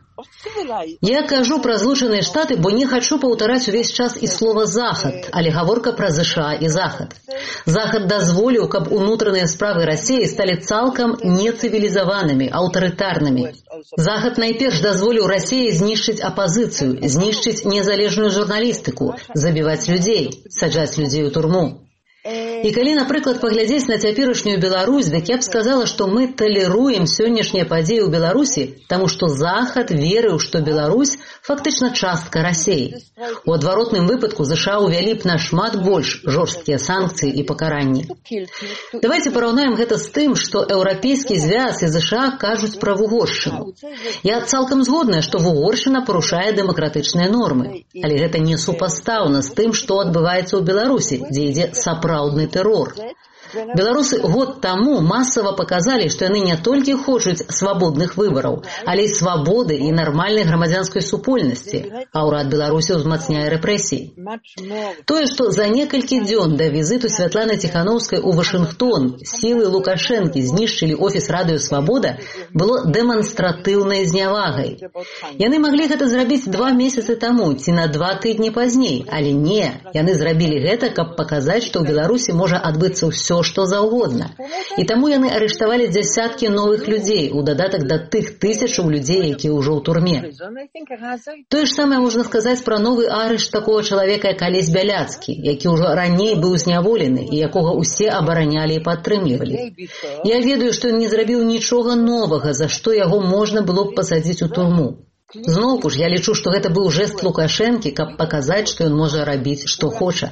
Я кажу пра Злучаныя Штаты, бо не хачу паўтараць увесь час і слова «Захад», але гаворка пра ЗША і Захад. Захад дазволіў, каб унутраныя справы Расіі сталі цалкам нецывілізаванымі, аўтарытарнымі. Захад найперш дазволіў Расіі знішчыць апазіцыю, знішчыць незалежную журналістыку, забіваць людзей, саджаць людзей у турму. І калі, напрыклад, паглядзець на цяперашнюю Беларусь, дык я б сказала, што мы талеруем сённяшнія падзеі ў Беларусі, таму што Захад верыў, што Беларусь фактычна частка Расіі. У адваротным выпадку ЗША ўвялі б нашмат больш жорсткія санкцыі і пакаранні. Давайце параўнаем гэта з тым, што Еўрапейскі звяз і ЗША кажуць пра Вугоршчыну. Я цалкам згодная, што Вугоршчына парушае дэмакратычныя нормы, але гэта не супастаўна з тым, што адбываецца ў Беларусі, дзе ідзе сапраўдны тэрор. Беларусы год таму масава паказалі, што яны не толькі хочуць свабодных выбараў, але і свабоды і нармальнай грамадзянскай супольнасці, а ўрад Беларусі ўзмацняе рэпрэсіі. Тое, што за некалькі дзён да візіту Святланы Ціханаўскай у Вашынгтон сілы Лукашэнкі знішчылі офіс «Радыё Свабода», было дэманстратыўнай знявагай. Яны маглі гэта зрабіць два месяцы таму ці на два тыдні пазней, але не, яны зрабілі гэта, каб паказаць, што ў Беларусі можа адбыцца ўсё, ўсё, што заўгодна. І таму яны арыштавалі дзясяткі новых людзей, у дадатак да тых тысячаў людзей, якія ўжо ў турме. Тое ж самае можна сказаць пра новы арышт такога чалавека, як Алесь Бяляцкі, які ўжо раней быў зняволены і якога ўсе абаранялі і падтрымлівалі. Я ведаю, што ён не зрабіў нічога новага, за што яго можна было б пасадзіць у турму. Зноўку ж, я лічу, што гэта быў жэст Лукашэнкі, каб паказаць, што ён можа рабіць, што хоча.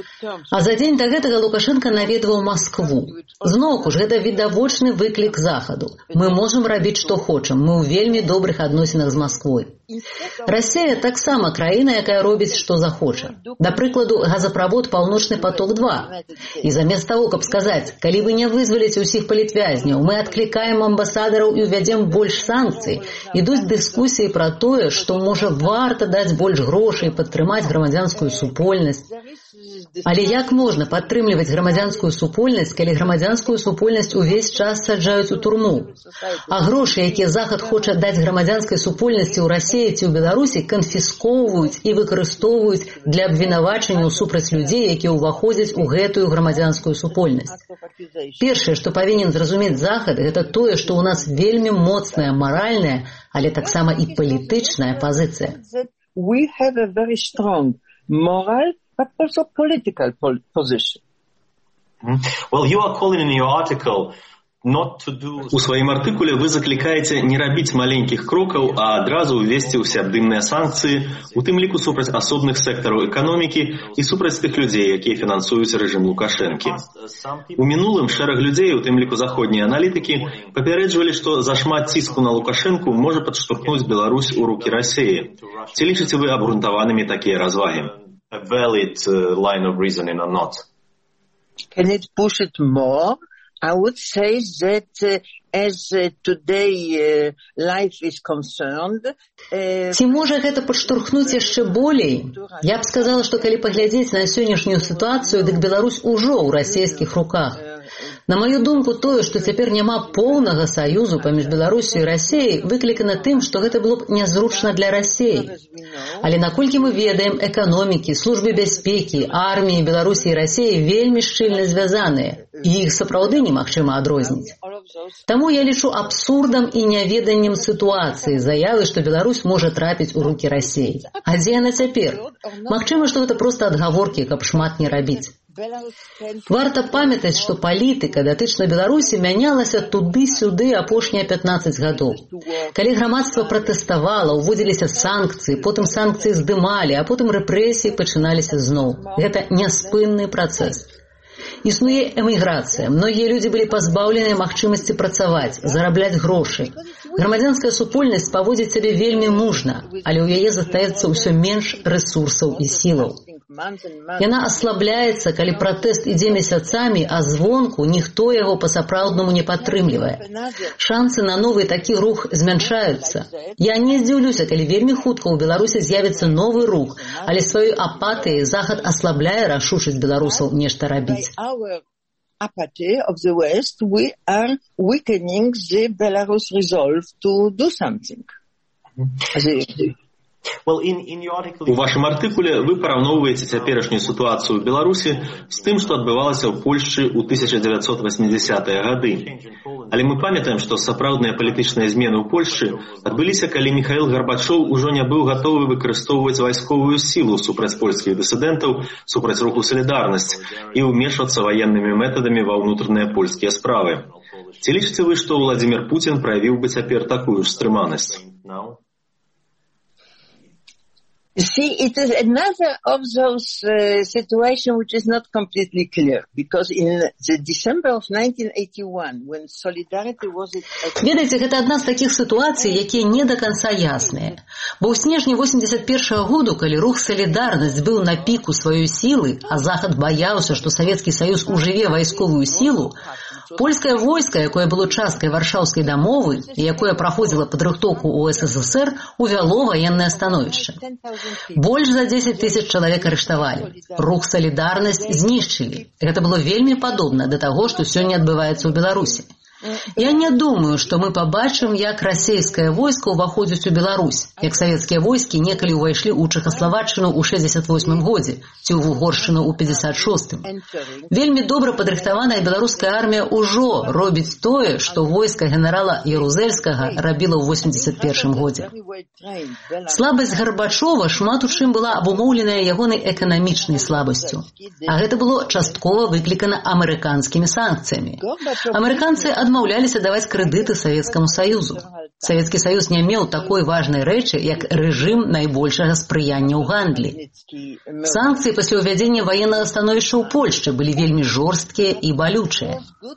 А за дзень да гэтага Лукашенка наведваў Маскву. Зноўку ж, гэта відавочны выклік Захаду. Мы можам рабіць, што хочам. Мы ў вельмі добрых адносінах з Масквой. Расія таксама краіна, якая робіць, што захоча. Да прыкладу, газаправод «Паўночны поток два». І замест таго, каб сказаць, калі вы не вызваліце ўсіх палітвязняў, мы адклікаем амбасадараў і ўвядзем больш санкцый, ідуць дыскусіі пра тое, што можа варта даць больш грошай, падтрымаць грамадзянскую супольнасць. Але як можна падтрымліваць грамадзянскую супольнасць, калі грамадзянскую супольнасць увесь час саджаюць у турму? А грошы, якія Захад хоча даць грамадзянскай супольнасці ў Расіі ці ў Беларусі, канфіскоўваюць і выкарыстоўваюць для абвінавачанняў супраць людзей, якія ўваходзяць у гэтую грамадзянскую супольнасць. Першае, што павінен зразумець Захад, гэта тое, што ў нас вельмі моцная маральная, але таксама і палітычная пазіцыя. We have a very strong moral but also political position. Well, you are calling in your article not to do... У сваім артыкуле вы заклікаеце не рабіць маленькіх крокаў, а адразу ўвесці ўсеабдымныя санкцыі, у тым ліку супраць асобных сектараў эканомікі і супраць тых людзей, якія фінансуюць рэжым Лукашэнкі. У мінулым шэраг людзей, у тым ліку заходнія аналітыкі, папярэджвалі, што зашмат ціску на Лукашэнку можа падштурхнуць Беларусь у рукі Расіі. Ці лічыце вы абгрунтаванымі такія развагі? A valid uh, line of reasoning or not? Can it push it more? I would say that uh, as uh, today uh, life is concerned... Uh, Ці можа гэта падштурхнуць яшчэ болей? Я б сказала, што калі паглядзець на сённяшнюю сітуацыю, дык Беларусь ужо ў расійскіх руках. На маю думку, тое, што цяпер няма поўнага саюзу паміж Беларусю і Расіяй, выклікана тым, што гэта было б нязручна для Расіі. Але наколькі мы ведаем, эканомікі, службы бяспекі, арміі Беларусі і Расіі вельмі шчыльна звязаныя, і іх сапраўды немагчыма адрозніць. Таму я лічу абсурдам і няведаннем сітуацыі заявы, што Беларусь можа трапіць у рукі Расіі. А дзе яна цяпер? Магчыма, што гэта проста адгаворкі, каб шмат не рабіць. Варта памятаць, што палітыка датычна Беларусі мянялася туды-сюды апошнія пятнаццаць гадоў. Калі грамадства пратэставала, уводзіліся санкцыі, потым санкцыі здымалі, а потым рэпрэсіі пачыналіся зноў. Гэта няспынны працэс. Існуе эміграцыя. Многія людзі былі пазбаўленыя магчымасці працаваць, зарабляць грошы. Грамадзянская супольнасць паводзіць сябе вельмі мужна, але ў яе застаецца ўсё менш рэсурсаў і сілаў. Яна аслабляецца, калі пратэст ідзе месяцамі, а звонку ніхто яго па-сапраўднаму не падтрымлівае. Шансы на новы такі рух змяншаюцца. Я не здзіўлюся, калі вельмі хутка ў Беларусі з'явіцца новы рух, але сваёй апатыяй Захад аслабляе рашучасць беларусаў нешта рабіць. Apathy of the West, we are weakening the Belarus resolve to do something. Well, in, in your article... У вашым артыкуле вы параўноўваеце цяперашнюю сітуацыю ў Беларусі з тым, што адбывалася ў Польшчы ў тысяча дзевяцьсот васьмідзясятыя гады. Але мы памятаем, што сапраўдныя палітычныя змены ў Польшчы адбыліся, калі Міхаіл Гарбачоў ужо не быў гатовы выкарыстоўваць вайсковую сілу супраць польскіх дысідэнтаў, супраць руху «Салідарнасць» і ўмешвацца ваеннымі метадамі ва ўнутраныя польскія справы. Ці лічыце вы, што Владзімір Пуцін праявіў бы цяпер такую ж стрыманасць? See, it is another of those uh, situations which is not completely clear, because in the December of nineteen eighty-one, when Solidarity was... Ведаеце, гэта адна з такіх сітуацый, якія не да канца ясныя. Бо ў снежні восемьдесят першага году, калі рух «Салідарнасць» быў на піку сваёй сілы, а Захад баяўся, што Савецкі Саюз ужыве вайсковую сілу, польскае войска, якое было часткай варшаўскай дамовы і якое праходзіла падрыхтоўку ў эс эс эс эр, увяло ваеннае становішча. Больш за дзесяць тысяч чалавек арыштавалі. Рух «Салідарнасць» знішчылі. Гэта было вельмі падобна да таго, што сёння адбываецца ў Беларусі. Я не думаю, што мы пабачым, як расійскае войска ўваходзіць у Беларусь, як савецкія войскі некалі ўвайшлі ў Чэхаславаччыну ў шэсцьдзесят восьмым годзе ці ў Угоршчыну ў пятьдесят шостым. Вельмі добра падрыхтаваная беларуская армія ўжо робіць тое, што войска генерала Ярузельскага рабіла ў восемьдесят першым годзе. Слабасць Гарбачова шмат у чым была абумоўленая ягонай эканамічнай слабасцю, а гэта было часткова выклікана амерыканскімі санкцыямі. Амерыканцы адмаўляліся даваць крэдыты Савецкаму Саюзу. Савецкі Саюз не меў такой важнай рэчы, як рэжым найбольшага спрыяння ў гандлі. Санкцыі пасля ўвядзення ваеннага становішча ў Польшчы былі вельмі жорсткія і балючыя.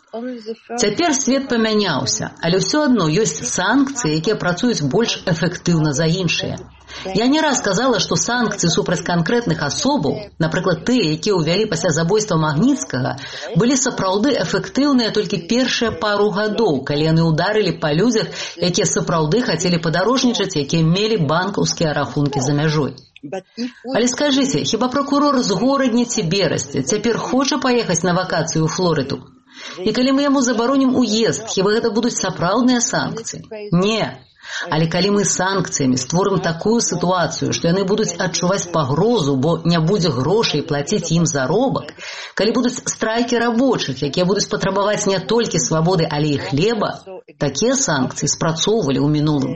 Цяпер свет памяняўся, але ўсё адно ёсць санкцыі, якія працуюць больш эфектыўна за іншыя. Я не раз казала, што санкцыі супраць канкрэтных асобаў, напрыклад, тыя, якія ўвялі пасля забойства Магніцкага, былі сапраўды эфектыўныя толькі першыя пару гадоў, калі яны ўдарылі па людзях, якія сапраўды хацелі падарожнічаць, якія мелі банкаўскія рахункі за мяжой. Але скажыце, хіба прокурор з горадні ці Берасці цяпер хоча паехаць на вакацыю ў Флорыду? І калі мы яму забаронім уезд, хіба гэта будуць сапраўдныя санкцыі? Не. Але калі мы санкцыямі створым такую сітуацыю, што яны будуць адчуваць пагрозу, бо не будзе грошай плаціць ім заробак, калі будуць страйкі рабочых, якія будуць патрабаваць не толькі свабоды, але і хлеба, такія санкцыі спрацоўвалі ў мінулым.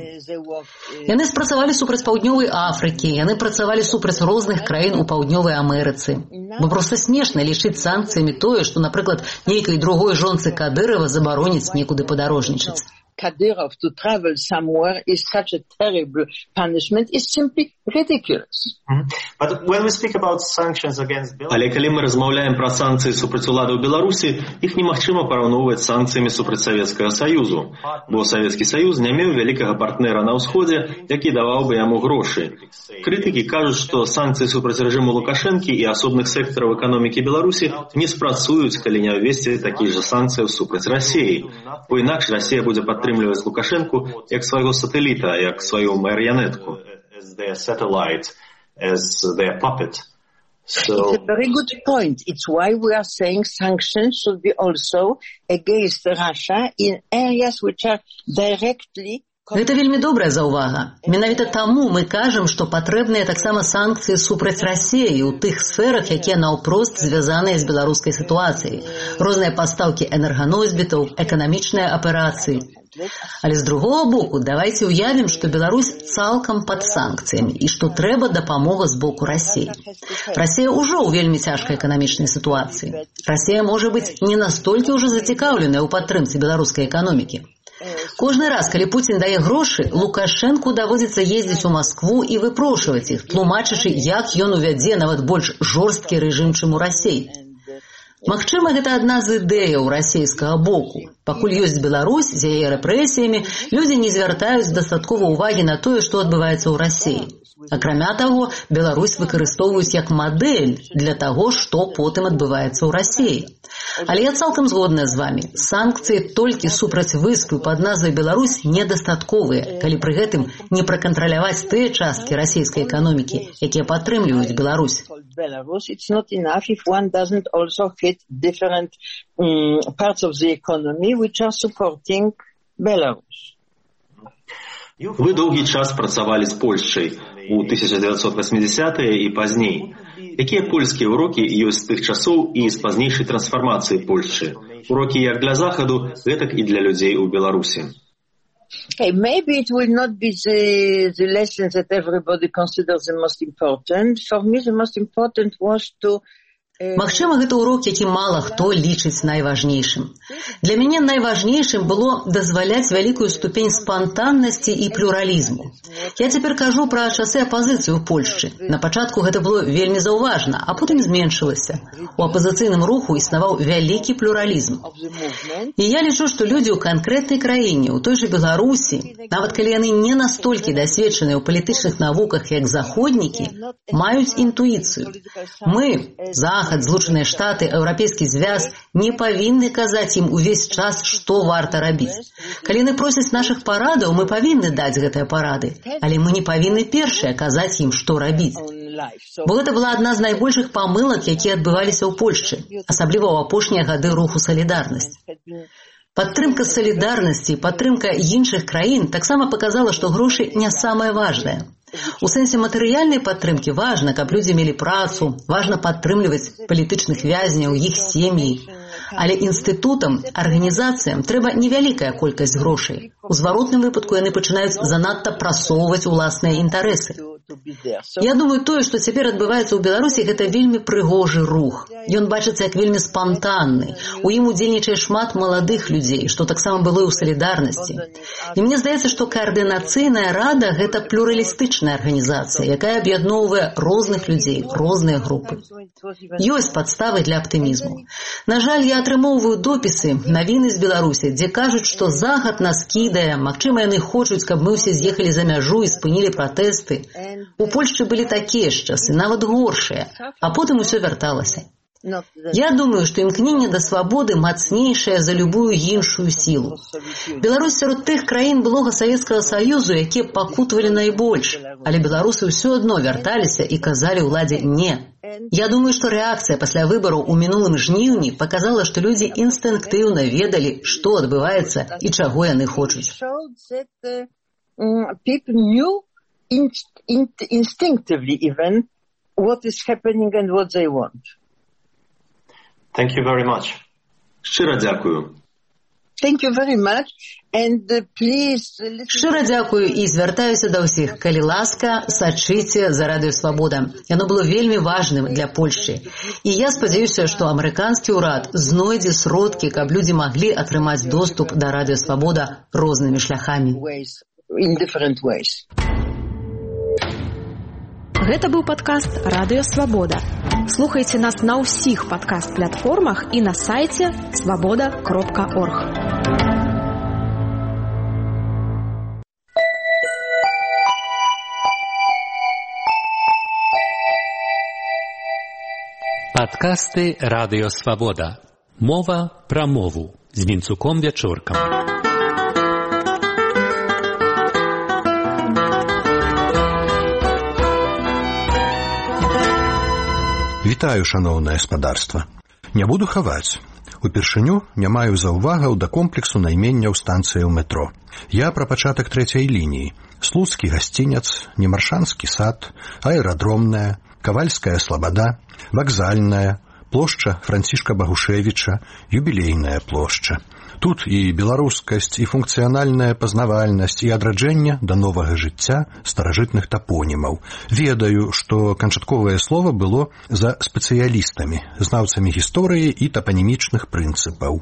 Яны спрацавалі супраць Паўднёвай Афрыкі, яны працавалі супраць розных краін у Паўднёвай Амерыцы. Бо проста смешна лічыць санкцыямі тое, што, напрыклад, нейкай другой жонцы Кадырова забароніць некуды падарожнічаць. Kadyrov to travel somewhere is such a terrible punishment is simply ridiculous. Mm-hmm. But when we speak about sanctions against Belarus... Але калі мы размаўляем пра санкцыі супраць уладаў Беларусі, іх немагчыма параўноўваць з санкцыямі супраць Савецкага Саюзу, бо Савецкі Саюз не меў вялікага партнера на ўсходзе, які даваў бы яму грошы. Крытыкі кажуць, што санкцыі супраць рэжыму Лукашэнкі і асобных сектараў эканомікі Беларусі не спрацуюць, калі не ўвесці такіх жа санкцыяў супраць Расіі, бо інакш Расія будзе падтрымліваць падтрымліваць Лукашэнку як свайго сатэліта, як сваю марыянетку. As their satellite, as their puppet. So... It's a very good point. It's why we are saying sanctions should be also against Russia in areas which are directly... Гэта вельмі добрая заўвага. Менавіта таму мы кажам, што патрэбныя таксама санкцыі супраць Расіі ў тых сферах, якія наўпрост звязаныя з беларускай сітуацыяй. Розныя пастаўкі энерганосьбітаў, эканамічныя аперацыі. Але з другого боку, давайце ўявім, што Беларусь цалкам пад санкцыямі і што трэба дапамога з боку Расіі. Расія ўжо ў вельмі цяжкай эканамічнай сітуацыі. Расія можа быць не настолькі ўжо зацікаўленая ў падтрымцы беларускай эканомікі. Кожны раз, калі Пуцін дае грошы, Лукашэнку даводзіцца ездзіць у Маскву і выпрошваць іх, тлумачачы, як ён увядзе нават больш жорсткі рэжым, чым у Расіі. Магчыма, гэта адна з ідэяў расійскага боку. Пакуль ёсць Беларусь з яе рэпрэсіямі, людзі не звяртаюць дастаткова ўвагі на тое, што адбываецца ў Расіі. Акрамя таго, Беларусь выкарыстоўваюць як мадэль для таго, што потым адбываецца ў Расіі. Але я цалкам згодная з вамі. Санкцыі толькі супраць выспы пад назвай Беларусь недастатковыя, калі пры гэтым не пракантраляваць тыя часткі расійскай эканомікі, якія падтрымліваюць Беларусь. It's not enough if one doesn't also hit different um, parts of the economy which are supporting Belarus. Вы доўгі час працавалі з Польшчай у тысяча дзевяцьсот восьмидесятыя і пазней. Якія польскія урокі ёсць з тых часоў і з пазнейшай трансфармацыі Польшчы? Урокі як для Захаду, гэтак і для людзей у Беларусі. Okay, maybe it will not be the, the lessons that everybody considers the most important. For me, the most important was to Магчыма, гэта урок, які мала хто лічыць найважнейшым. Для мяне найважнейшым было дазваляць вялікую ступень спантаннасці і плюралізму. Я цяпер кажу пра часы апазіцыі ў Польшчы. На пачатку гэта было вельмі заўважна, а потым зменшылася. У апазіцыйным руху існаваў вялікі плюралізм. І я лічу, што людзі ў канкрэтнай краіне, у той жа Беларусі, нават калі яны не настолькі дасведчаныя ў палітычных навуках, як заходнікі, маюць інтуіцыю. Мы, Захад, Злучаныя Штаты, Еўрапейскі звяз не павінны казаць ім увесь час, што варта рабіць. Калі яны просяць нашых парадаў, мы павінны даць гэтыя парады, але мы не павінны першыя казаць ім, што рабіць. Бо гэта была адна з найбольшых памылак, якія адбываліся ў Польшчы, асабліва ў апошнія гады руху «Салідарнасць». Падтрымка салідарнасці і падтрымка іншых краін таксама паказала, што грошы не самае важнае. У сэнсе матэрыяльнай падтрымкі важна, каб людзі мелі працу, важна падтрымліваць палітычных вязняў, іх сем'і. Але інстытутам, арганізацыям трэба невялікая колькасць грошай. У зваротным выпадку яны пачынаюць занадта прасоўваць уласныя інтарэсы. Я думаю, тое, што цяпер адбываецца ў Беларусі, гэта вельмі прыгожы рух. Ён бачыцца як вельмі спантанны. У ім удзельнічае шмат маладых людзей, што таксама было і ў салідарнасці. І мне здаецца, што каардынацыйная рада – гэта плюралістычная арганізацыя, якая аб'ядноўвае розных людзей, розныя групы. Ёсць падставы для аптымізму. На жаль, я атрымоўваю допісы, навіны з Беларусі, дзе кажуць, што Захад нас кідае, магчыма, яны хочуць, каб мы ўсе з'ехалі за мяжу і спынілі пратэсты. У Польшчы былі такія ж часы, нават горшыя, а потым усё вярталася. Я думаю, што імкненне да свабоды мацнейшае за любую іншую сілу. Беларусь сярод тых краін былога Савецкага Саюзу, якія пакутавалі найбольш, але беларусы ўсё адно вярталіся і казалі ўладзе «не». Я думаю, што рэакцыя пасля выбараў у мінулым жніўні паказала, што людзі інстынктыўна ведалі, што адбываецца і чаго яны хочуць. Instinctively even what is happening and what they want. Thank you very much. Шчыра дзякую. Thank you very much. And uh, please... Шчыра дзякую і звяртаюся да ўсіх. Калі ласка, сачыце за Радыё Свабода. Яно было вельмі важным для Польшчы. І я спадзяюся, што амерыканскі ўрад знойдзе сродкі, каб людзі маглі атрымаць доступ да Радыё Свабода рознымі шляхамі. In different ways. Гэта быў падкаст «Радыё Свабода». Слухайце нас на ўсіх падкаст-платформах і на сайце свабода кропка орг. Падкасты «Радыё Свабода». Мова пра мову з Вінцуком Вячоркам. Вітаю, шаноўнае гаспадарства. Не буду хаваць. Упершыню не маю заўвагаў да комплексу найменняў станцыяў метро. Я пра пачатак трэцяй лініі. Слуцкі гасціняц, Немаршанскі сад, аэрадромная, Кавальская слабада, вакзальная, плошча Францішка Багушевіча, юбілейная плошча. Тут і беларускасць, і функцыянальная пазнавальнасць, і адраджэнне да новага жыцця старажытных тапонімаў. Ведаю, што канчатковае слова было за спецыялістамі, знаўцамі гісторыі і тапанімічных прынцыпаў.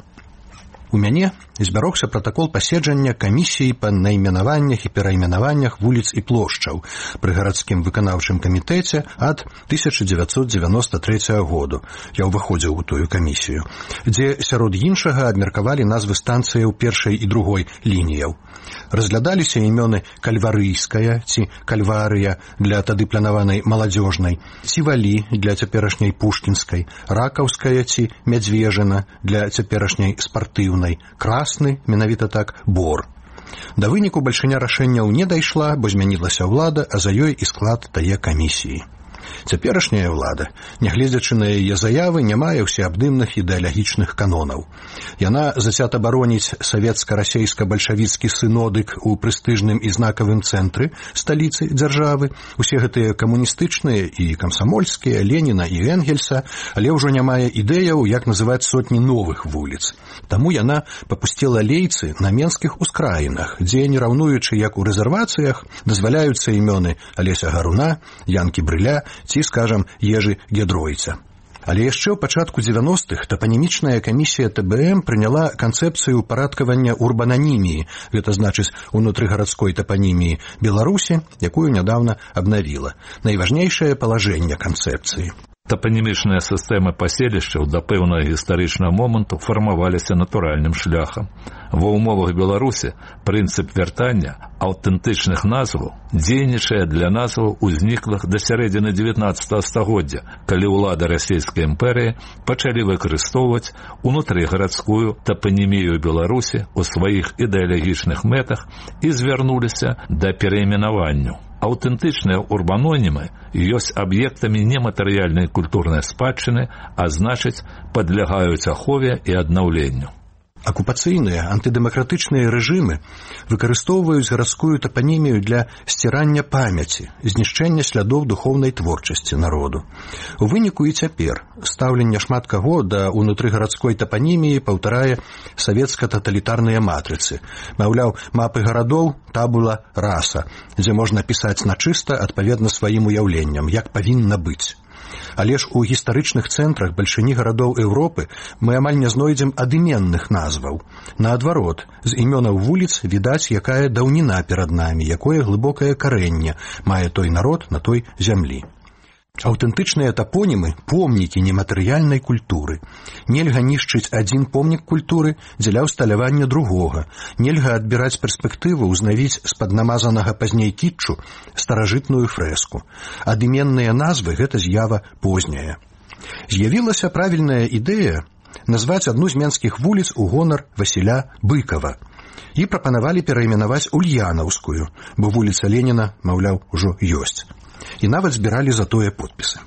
У мяне збярогся пратакол паседжання камісіі па найменаваннях і перайменаваннях вуліц і плошчаў пры гарадскім выканаўчым камітэце ад тысяча дзевяцьсот дзевяноста трэцяга году. Я ўваходзіў у тую камісію, дзе сярод іншага абмеркавалі назвы станцыяў першай і другой лініяў. Разглядаліся імёны Кальварыйская ці Кальварыя для тады планаванай маладзёжнай, Цівалі для цяперашняй Пушкінскай, Ракаўская ці Мядзвежына для цяперашняй спартыўнай, Красны, менавіта так, Бор. Да выніку бальшыня рашэнняў не дайшла, бо змянілася ўлада, а за ёй і склад тае камісіі. Цяперашняя ўлада, нягледзячы на яе заявы, не мае ўсеабдымных ідэалагічных канонаў. Яна зацята бароніць савецка-расейска-бальшавіцкі сынодык у прэстыжным і знакавым цэнтры сталіцы дзяржавы, усе гэтыя камуністычныя і камсамольскія, Леніна і Энгельса, але ўжо не мае ідэяў, як называць сотні новых вуліц. Таму яна папусціла лейцы на менскіх ускраінах, дзе, не раўнуючы як у рэзервацыях, дазваляюцца імёны Алеся Гаруна, Янкі Брыля ці, скажам, Ежы Гедройца. Але яшчэ ў пачатку дзевяностых тапанімічная камісія тэ бэ эм прыняла канцэпцыю парадкавання урбананіміі, гэта значыць унутрыгарадской тапаніміі Беларусі, якую нядаўна абнавіла. Найважнейшае палажэнне канцэпцыі. Тапанімічныя сістэмы паселішчаў да пэўнага гістарычнага моманту фармаваліся натуральным шляхам. Ва ўмовах Беларусі прынцып вяртання аўтэнтычных назваў дзейнічае для назваў узніклых да сярэдзіны дзевятнаццатага стагоддзя, калі ўлады расійскай імперыі пачалі выкарыстоўваць унутрыгарадскую тапанімію Беларусі ў сваіх ідэалагічных мэтах і звярнуліся да перайменаванню. Аўтэнтычныя урбанонімы ёсць аб'ектамі нематэрыяльнай культурнай спадчыны, а значыць, падлягаюць ахове і аднаўленню. Акупацыйныя антыдэмакратычныя рэжымы выкарыстоўваюць гарадскую тапанімію для сцірання памяці, знішчэння слядоў духоўнай творчасці народу. У выніку і цяпер стаўленне шмат каго да унутрыгарадской тапаніміі паўтарае савецка-таталітарныя матрыцы. Маўляў, мапы гарадоў табула раса, дзе можна пісаць начыста адпаведна сваім уяўленням, як павінна быць. Але ж у гістарычных цэнтрах бальшыні гарадоў Еўропы мы амаль не знойдзем адыменных назваў. Наадварот, з імёнаў вуліц відаць, якая даўніна перад намі, якое глыбокае карэнне мае той народ на той зямлі. Аўтэнтычныя тапонімы – помнікі нематэрыяльнай культуры. Нельга нішчыць адзін помнік культуры дзеля ўсталявання другога. Нельга адбіраць перспектыву ўзнавіць з-пад намазанага пазней кітчу старажытную фрэску. Адыменныя назвы – гэта з'ява позняя. З'явілася правільная ідэя назваць адну з менскіх вуліц у гонар Васіля Быкава. І прапанавалі перайменаваць Ульянаўскую, бо вуліца Леніна, маўляў, ужо ёсць. І нават збіралі за тое подпісы.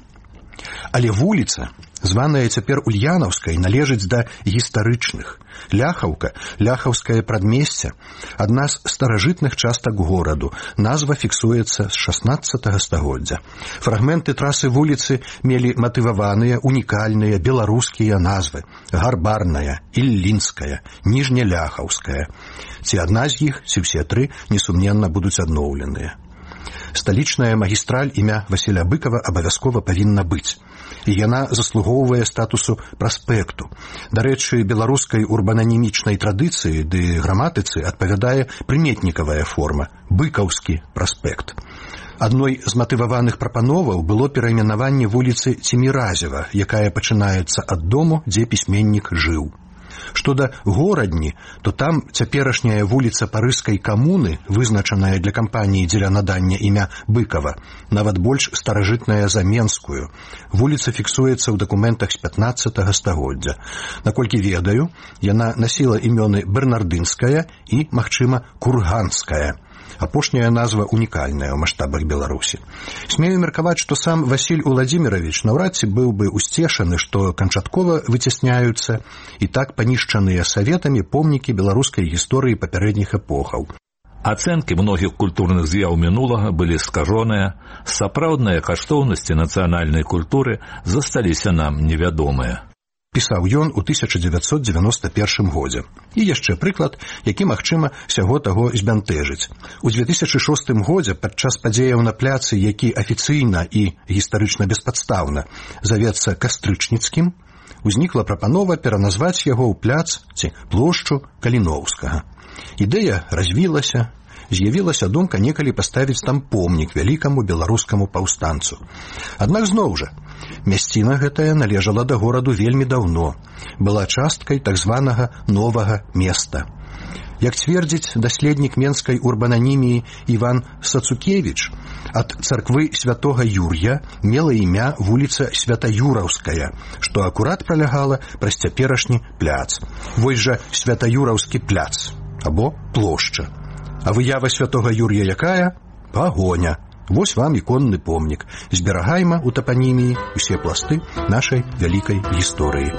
Але вуліца, званая цяпер Ульянаўскай, належыць да гістарычных. Ляхаўка, ляхаўскае прадмесце, адна з старажытных частак гораду. Назва фіксуецца з шаснаццатага стагоддзя. Фрагменты трасы вуліцы мелі матываваныя, унікальныя беларускія назвы. Гарбарная, Іллінская, Ніжняляхаўская. Ці адна з іх, ці ўсе тры, несумненна будуць адноўленыя. Сталічная магістраль імя Васіля Быкава абавязкова павінна быць. І яна заслугоўвае статусу праспекту. Дарэчы, беларускай урбананімічнай традыцыі ды граматыцы адпавядае прыметнікавая форма – быкаўскі праспект. Адной з матываваных прапановаў было перайменаванне вуліцы Цеміразева, якая пачынаецца ад дому, дзе пісьменнік жыў. Што да горадні, то там цяперашняя вуліца Парыжскай камуны, вызначаная для кампаніі дзеля надання імя Быкава, нават больш старажытная за Менскую. Вуліца фіксуецца ў дакументах з пятнаццатага стагоддзя. Наколькі ведаю, яна насіла імёны Бернардынская і, магчыма, Курганская. Апошняя назва унікальная ў маштабах Беларусі. Смею меркаваць, што сам Васіль Уладзіміравіч наўрад ці быў бы усцешаны, што канчаткова выцясняюцца і так панішчаныя саветамі помнікі беларускай гісторыі папярэдніх эпохаў. Ацэнкі многіх культурных з'яў мінулага былі скажоныя, сапраўдныя каштоўнасці нацыянальнай культуры засталіся нам невядомыя. Пісаў ён у тысяча дзевяцьсот дзевяноста першым годзе. І яшчэ прыклад, які, магчыма, сяго таго збянтэжыць. У дзве тысячы шостым годзе падчас падзеяў на пляцы, які афіцыйна і гістарычна беспадстаўна завецца Кастрычніцкім, узнікла прапанова пераназваць яго ў пляц ці плошчу Каліноўскага. Ідэя развілася, з'явілася думка некалі паставіць там помнік вялікаму беларускаму паўстанцу. Аднак зноў жа, мясціна гэтая належала да гораду вельмі даўно, была часткай так званага новага места. Як цвердзіць даследнік менскай урбананіміі Іван Сацукевіч, ад царквы святога Юр'я мела імя вуліца Святаюраўская, што акурат пралягала праз цяперашні пляц. Вось жа Святаюраўскі пляц, або плошча. А выява святога Юр'я якая? Пагоня. Вось вам іконны помнік. Зберагайма ў тапаніміі усе пласты нашай вялікай гісторыі.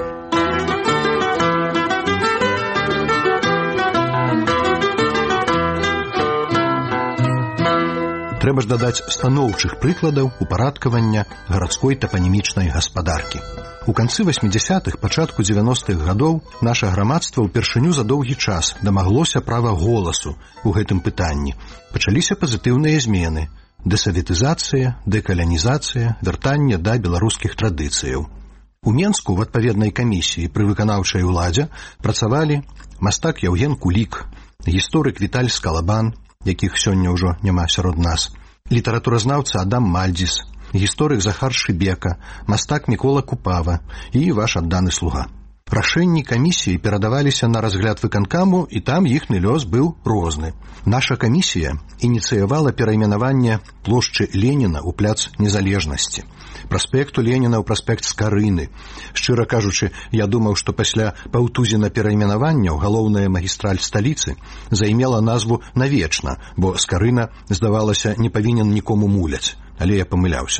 Трэба ж дадаць станоўчых прыкладаў упарадкавання гарадской тапанімічнай гаспадаркі. У канцы васьмідзясятых, пачатку дзевяностых гадоў наша грамадства ўпершыню за доўгі час дамаглося права голасу ў гэтым пытанні. Пачаліся пазітыўныя змены: дэсаветызацыя, дэкаланізацыя, вяртанне да беларускіх традыцыяў. У Менску в адпаведнай камісіі пры выканаўчай уладзе працавалі мастак Яўген Кулік, гісторык Віталь Скалабан, якіх сёння ўжо няма сярод нас, літаратуразнаўца Адам Мальдзіс, гісторык Захар Шыбека, мастак Мікола Купава і ваш адданы слуга. Рашэнні камісіі перадаваліся на разгляд выканкаму, і там іхны лёс быў розны. Наша камісія ініцыявала перайменаванне плошчы Леніна ў пляц Незалежнасці, праспекту Леніна ў праспект Скарыны. Шчыра кажучы, я думаў, што пасля паўтузіна перайменаванняў галоўная магістраль сталіцы займела назву навечна, бо Скарына, здавалася, не павінен нікому муляць, але я памыляўся.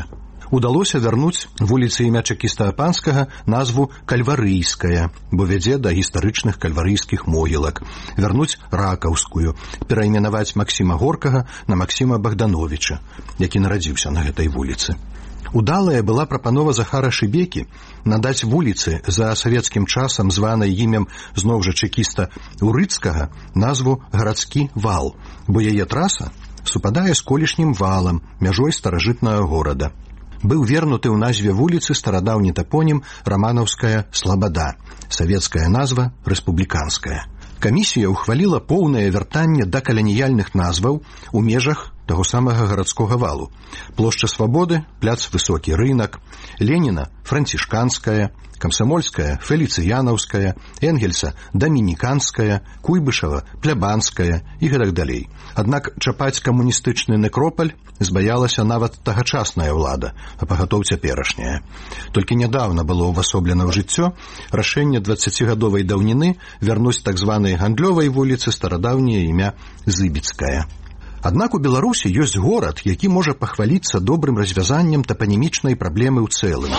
Удалося вярнуць вуліцы імя чэкіста Апанскага назву Кальварыйская, бо вядзе да гістарычных кальварыйскіх могілак, вярнуць Ракаўскую, перайменаваць Максіма Горкага на Максіма Богдановича, які нарадзіўся на гэтай вуліцы. Удалая была прапанова Захара Шыбекі надаць вуліцы за савецкім часам званай імем зноў жа чэкіста Урыцкага назву Гарадскі вал, бо яе траса супадае з колішнім валам, мяжой старажытнага горада. Быў вернуты ў назве вуліцы старадаўні тапонім Раманаўская Слабада, савецкая назва рэспубліканская. Камісія ўхваліла поўнае вяртанне да каланіяльных назваў у межах таго самага гарадскога валу. Плошча Свабоды, пляц Высокі рынак, Леніна Францішканская, Камсамольская Феліцыянаўская, Энгельса Дамініканская, Куйбышева Плябанская і гэтак далей. Аднак чапаць камуністычны некропаль збаялася нават тагачасная ўлада, а пагатоў цяперашняя. Толькі нядаўна было ўвасоблена ў жыццё рашэнне дваццацігадовай даўніны вярнуць так званай гандлёвай вуліцы старадаўняе імя Зыбіцкая. Аднак у Беларусі ёсць горад, які можа пахваліцца добрым развязаннем тапанімічнай праблемы ў цэлым.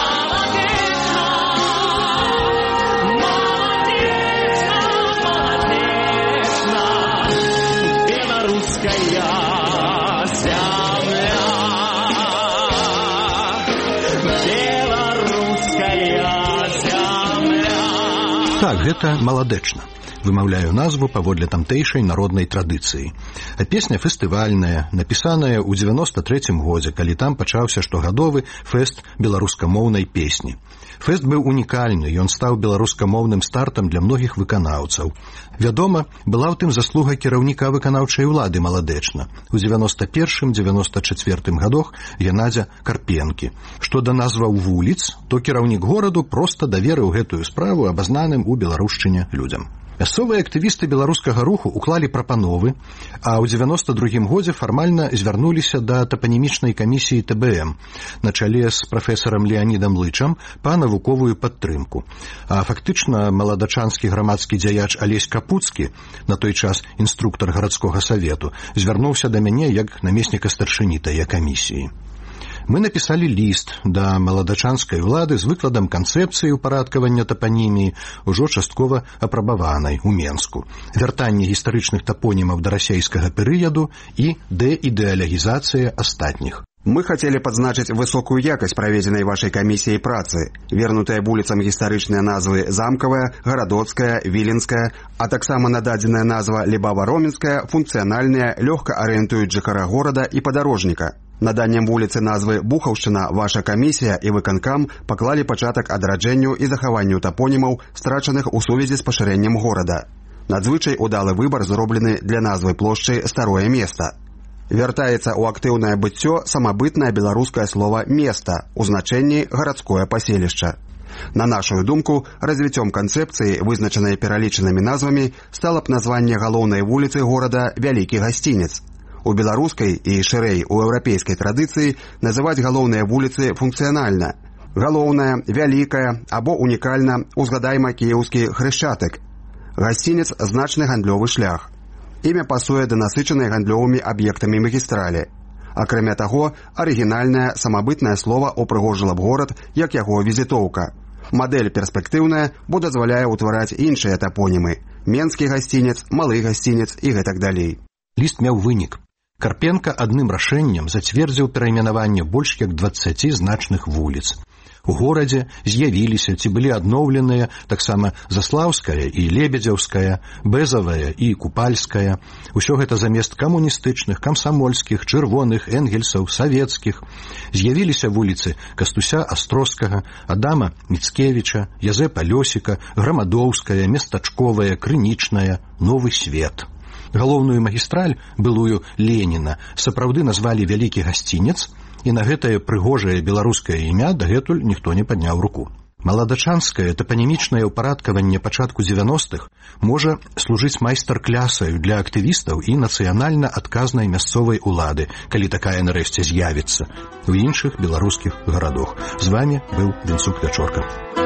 Так, гэта Маладэчна. Вымаўляю назву паводле тамтэйшай народнай традыцыі. А песня фестывальная, напісаная ў дзевяноста трэцім годзе, калі там пачаўся штогадовы фэст беларускамоўнай песні. Фэст быў унікальны, ён стаў беларускамоўным стартам для многіх выканаўцаў. Вядома, была ў тым заслуга кіраўніка выканаўчай улады Маладэчна. У дзевяноста першым дзевяноста чацвёртым гадах Геннадзя Карпенкі. Што да назваў вуліц, то кіраўнік гораду проста даверыў гэтую справу абазнаным у беларушчыне людзям. Мясцовыя актывісты беларускага руху уклалі прапановы, а ў дзевяноста другім годзе фармальна звярнуліся да тапанімічнай камісіі Тэ Бэ Эм на чале з прафесарам Леанідам Лычам па навуковую падтрымку. А фактычна маладачанскі грамадскі дзяяч Алесь Капуцкі, на той час інструктар гарадскога савету, звярнуўся да мяне як намесніка старшыні тае камісіі. Мы напісалі ліст да маладачанскай улады з выкладам канцэпцыі ўпарадкавання тапаніміі, ужо часткова апрабаванай у Менску, вяртанне гістарычных тапонімаў да расейскага перыяду і дэідэалогізацыя астатніх. Мы хотели подзначить высокую якость проведенной вашей комиссией працы, вернутая вуліцам гістарычныя назвы Замкавая, Гарадоцкая, Віленская, а таксама нададзеная назва Лібава-Роменская, функцыянальная, лёгка арыентуюць жыхара горада і падарожніка. Наданнем вуліцы назвы Бухаўшчына ваша камісія і выканкам паклалі пачатак адраджэнню і захаванню тапонімаў, страчаных у сувязі з пашырэннем горада. Надзвычай удалы выбар зроблены для назвы плошчы Старое места. Вяртаецца ў актыўнае быццё самабытнае беларускае слова «места» у значэнні «гарадское паселішча». На нашу думку, развіццём канцэпцыі, вызначанай пералічанымі назвамі, стала б названне галоўнай вуліцы горада «Вялікі гасцінец». У беларускай і шырэй у еўрапейскай традыцыі называць галоўныя вуліцы функцыянальна. Галоўная, вялікая або унікальна узгадайма кіеўскі Хрышчатык. Гасцінец – значны гандлёвы шлях. Імя пасуе да насычанай гандлёвымі аб'ектамі магістралі. Акрамя таго, арыгінальнае самабытнае слова упрыгожыла б горад як яго візітоўка. Мадэль перспектыўная, бо дазваляе ўтвараць іншыя тапонімы – Менскі гасцінец, Малы гасцінец і гэтак далей. Ліст меў вынік. Карпенка адным рашэннем зацвердзіў перайменаванне больш як дваццаці значных вуліц. У горадзе з'явіліся ці былі адноўленыя таксама Заслаўская і Лебедзяўская, Бэзавая і Купальская. Усё гэта замест камуністычных, камсамольскіх, чырвоных, энгельсаў, савецкіх. З'явіліся вуліцы Кастуся Астроскага, Адама Міцкевіча, Язэпа Лёсіка, Грамадоўская, Местачковая, Крынічная, Новы свет. Галоўную магістраль, былую Леніна, сапраўды назвалі «Вялікі гасцінец», і на гэтае прыгожае беларускае імя дагэтуль ніхто не падняў руку. Маладачанскае тапанімічнае ўпарадкаванне пачатку дзевяностых можа служыць майстар-клясаю для актывістаў і нацыянальна адказнай мясцовай улады, калі такая нарэшце з'явіцца у іншых беларускіх гарадах. З вами быў Венцук Пячорка.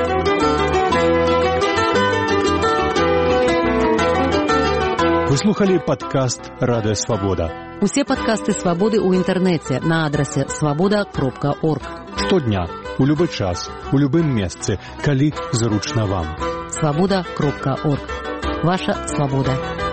Вы слухали падкаст «Радыё Свабода». Усе падкасты «Свабоды» ў інтэрнэце на адрасе свабода кропка орг. Штодня, у любы час, у любым месцы, калі зручна вам. свобода кропка орг. Ваша свобода.